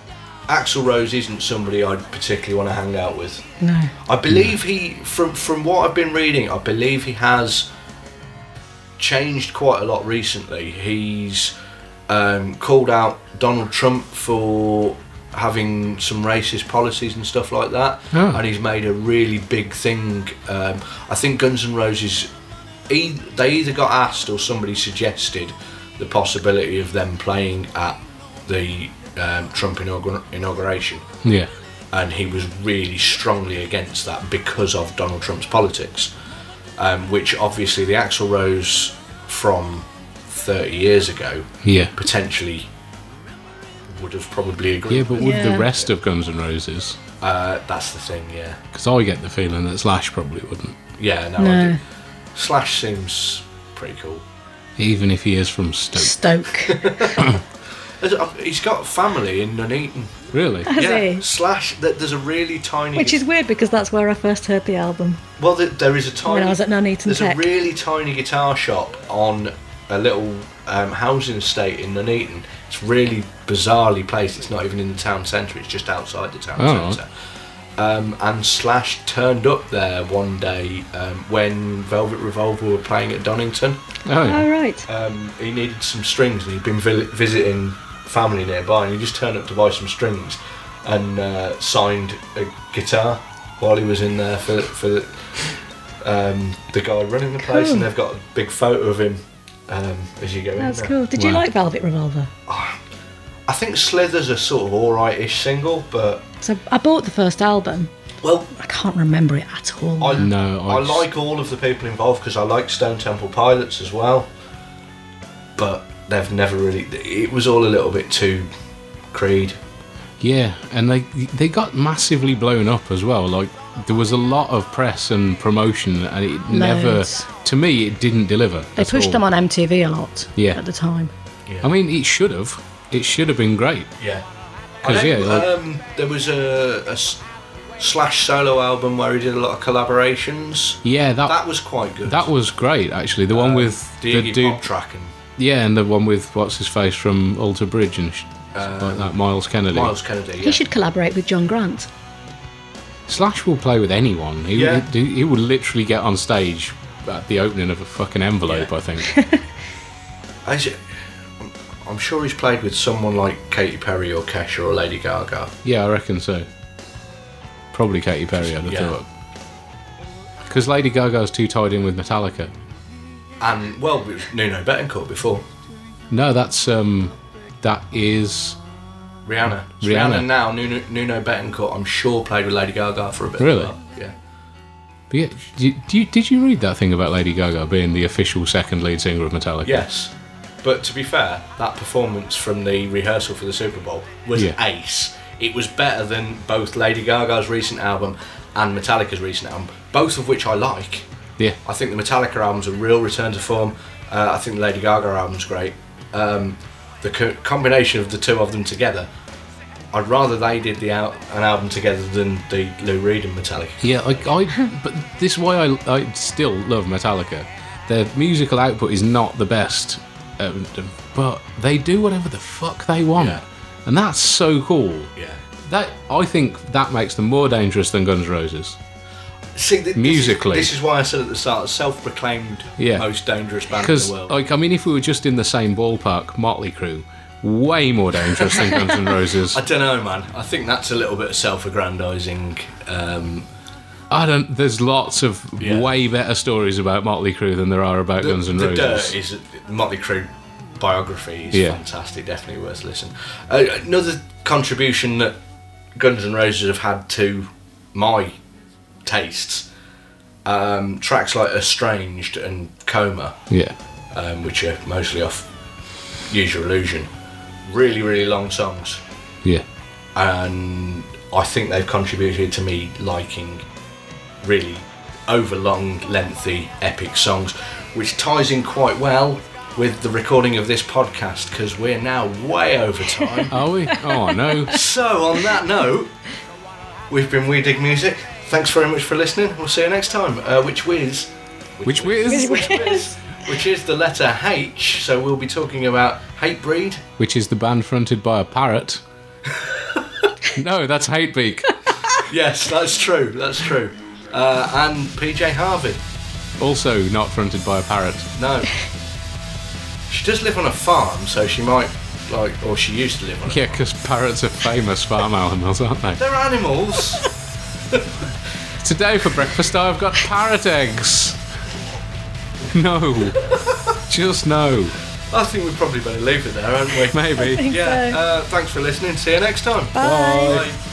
[SPEAKER 4] Axl Rose isn't somebody I'd particularly want to hang out with.
[SPEAKER 6] No.
[SPEAKER 4] I believe he, from what I've been reading, I believe he has changed quite a lot recently. He's called out Donald Trump for having some racist policies and stuff like that, and he's made a really big thing. I think Guns N' Roses, they either got asked or somebody suggested the possibility of them playing at the Trump inauguration.
[SPEAKER 3] Yeah.
[SPEAKER 4] And he was really strongly against that because of Donald Trump's politics, which obviously the Axl Rose from 30 years ago potentially would have probably agreed.
[SPEAKER 3] Yeah, but would the rest of Guns N' Roses?
[SPEAKER 4] That's the thing, yeah.
[SPEAKER 3] Because I get the feeling that Slash probably wouldn't.
[SPEAKER 4] Yeah, no. I do. Slash seems pretty cool.
[SPEAKER 3] Even if he is from Stoke.
[SPEAKER 4] He's got family in Nuneaton.
[SPEAKER 3] Really?
[SPEAKER 6] Has he?
[SPEAKER 4] Slash, there's a really tiny...
[SPEAKER 6] Which is weird because that's where I first heard the album.
[SPEAKER 4] Well, there is a tiny...
[SPEAKER 6] When I was at Nuneaton
[SPEAKER 4] There's
[SPEAKER 6] Tech.
[SPEAKER 4] a really tiny guitar shop on a little housing estate in Nuneaton. It's really bizarrely placed. It's not even in the town centre. It's just outside the town centre. And Slash turned up there one day when Velvet Revolver were playing at Donington.
[SPEAKER 3] Oh, yeah.
[SPEAKER 6] Oh, right.
[SPEAKER 4] He needed some strings and he'd been visiting family nearby, and he just turned up to buy some strings and signed a guitar while he was in there for the guy running the place.
[SPEAKER 6] Cool.
[SPEAKER 4] And they've got a big photo of him as you go in there.
[SPEAKER 6] That's cool. Did you like Velvet Revolver?
[SPEAKER 4] I think Slither's a sort of alright-ish single, but...
[SPEAKER 6] So I bought the first album.
[SPEAKER 4] Well,
[SPEAKER 6] I can't remember it at all.
[SPEAKER 4] I
[SPEAKER 3] just-
[SPEAKER 4] like all of the people involved because I like Stone Temple Pilots as well, but they've never really... It was all a little bit too Creed.
[SPEAKER 3] Yeah, and they got massively blown up as well. Like, there was a lot of press and promotion, and it
[SPEAKER 6] Loads.
[SPEAKER 3] never... To me, it didn't deliver.
[SPEAKER 6] They
[SPEAKER 3] at
[SPEAKER 6] pushed
[SPEAKER 3] all.
[SPEAKER 6] them on MTV a lot at the time.
[SPEAKER 3] I mean, it should have. It should have been great.
[SPEAKER 4] Yeah.
[SPEAKER 3] 'Cause,
[SPEAKER 4] there was a Slash solo album where he did a lot of collaborations.
[SPEAKER 3] Yeah,
[SPEAKER 4] That was quite good.
[SPEAKER 3] that was great, actually. The one with
[SPEAKER 4] the
[SPEAKER 3] the
[SPEAKER 4] Iggy
[SPEAKER 3] dude...
[SPEAKER 4] Pop track and
[SPEAKER 3] Yeah, and the one with what's-his-face from Alter Bridge and like that, Miles Kennedy.
[SPEAKER 4] Miles Kennedy. Yeah.
[SPEAKER 6] He should collaborate with John Grant.
[SPEAKER 3] Slash will play with anyone. He would literally get on stage at the opening of a fucking envelope, I think.
[SPEAKER 4] I'm sure he's played with someone like Katy Perry or Kesha or Lady Gaga.
[SPEAKER 3] Yeah, I reckon so. Probably Katy Perry, I'd have
[SPEAKER 4] Yeah.
[SPEAKER 3] thought. Because Lady Gaga's too tied in with Metallica.
[SPEAKER 4] And, well, it was Nuno Bettencourt before.
[SPEAKER 3] No, that is...
[SPEAKER 4] Rihanna.
[SPEAKER 3] Rihanna.
[SPEAKER 4] Now, Nuno Bettencourt, I'm sure, played with Lady Gaga for a bit.
[SPEAKER 3] Really?
[SPEAKER 4] As well. Yeah.
[SPEAKER 3] But yeah, did you read that thing about Lady Gaga being the official second lead singer of Metallica?
[SPEAKER 4] Yes. But to be fair, that performance from the rehearsal for the Super Bowl was ace. It was better than both Lady Gaga's recent album and Metallica's recent album, both of which I like.
[SPEAKER 3] Yeah.
[SPEAKER 4] I think the Metallica album's a real return to form. I think the Lady Gaga album's great. The combination of the two of them together, I'd rather they did an album together than the Lou Reed and Metallica.
[SPEAKER 3] Yeah, but this is why I still love Metallica. Their musical output is not the best, but they do whatever the fuck they want.
[SPEAKER 4] Yeah.
[SPEAKER 3] And that's so cool.
[SPEAKER 4] Yeah.
[SPEAKER 3] I think that makes them more dangerous than Guns N' Roses.
[SPEAKER 4] See,
[SPEAKER 3] Musically.
[SPEAKER 4] this is why I said at the start, self-proclaimed most dangerous band in
[SPEAKER 3] Because,
[SPEAKER 4] the world.
[SPEAKER 3] if we were just in the same ballpark, Motley Crue, way more dangerous than Guns N' Roses.
[SPEAKER 4] I don't know, man. I think that's a little bit of self-aggrandising.
[SPEAKER 3] There's lots of way better stories about Motley Crue than there are about Guns N' Roses.
[SPEAKER 4] The Dirt is the Motley Crue biography is fantastic, definitely worth listening. Another contribution that Guns N' Roses have had to my tastes, tracks like Estranged and Coma, which are mostly off Use Your Illusion, really, really long songs.
[SPEAKER 3] Yeah.
[SPEAKER 4] And I think they've contributed to me liking really overlong, lengthy, epic songs, which ties in quite well with the recording of this podcast because we're now way over time.
[SPEAKER 3] Are we? Oh no.
[SPEAKER 4] So on that note, we've been We Dig Music. Thanks very much for listening. We'll see you next time. Which is the letter H. So we'll be talking about Hatebreed,
[SPEAKER 3] which is the band fronted by a parrot. No, that's Hatebeak.
[SPEAKER 4] Yes, that's true. That's true. And PJ Harvey.
[SPEAKER 3] Also not fronted by a parrot.
[SPEAKER 4] No. She does live on a farm, so she might, or she used to live on a
[SPEAKER 3] Yeah, because parrots are famous farm animals, aren't they?
[SPEAKER 4] They're animals.
[SPEAKER 3] Today for breakfast I've got parrot eggs. No. Just no.
[SPEAKER 4] I think we probably better leave it there, haven't we?
[SPEAKER 3] Maybe.
[SPEAKER 6] think
[SPEAKER 4] Yeah.
[SPEAKER 6] so.
[SPEAKER 4] Thanks for listening. See you next time.
[SPEAKER 6] Bye.
[SPEAKER 4] Bye.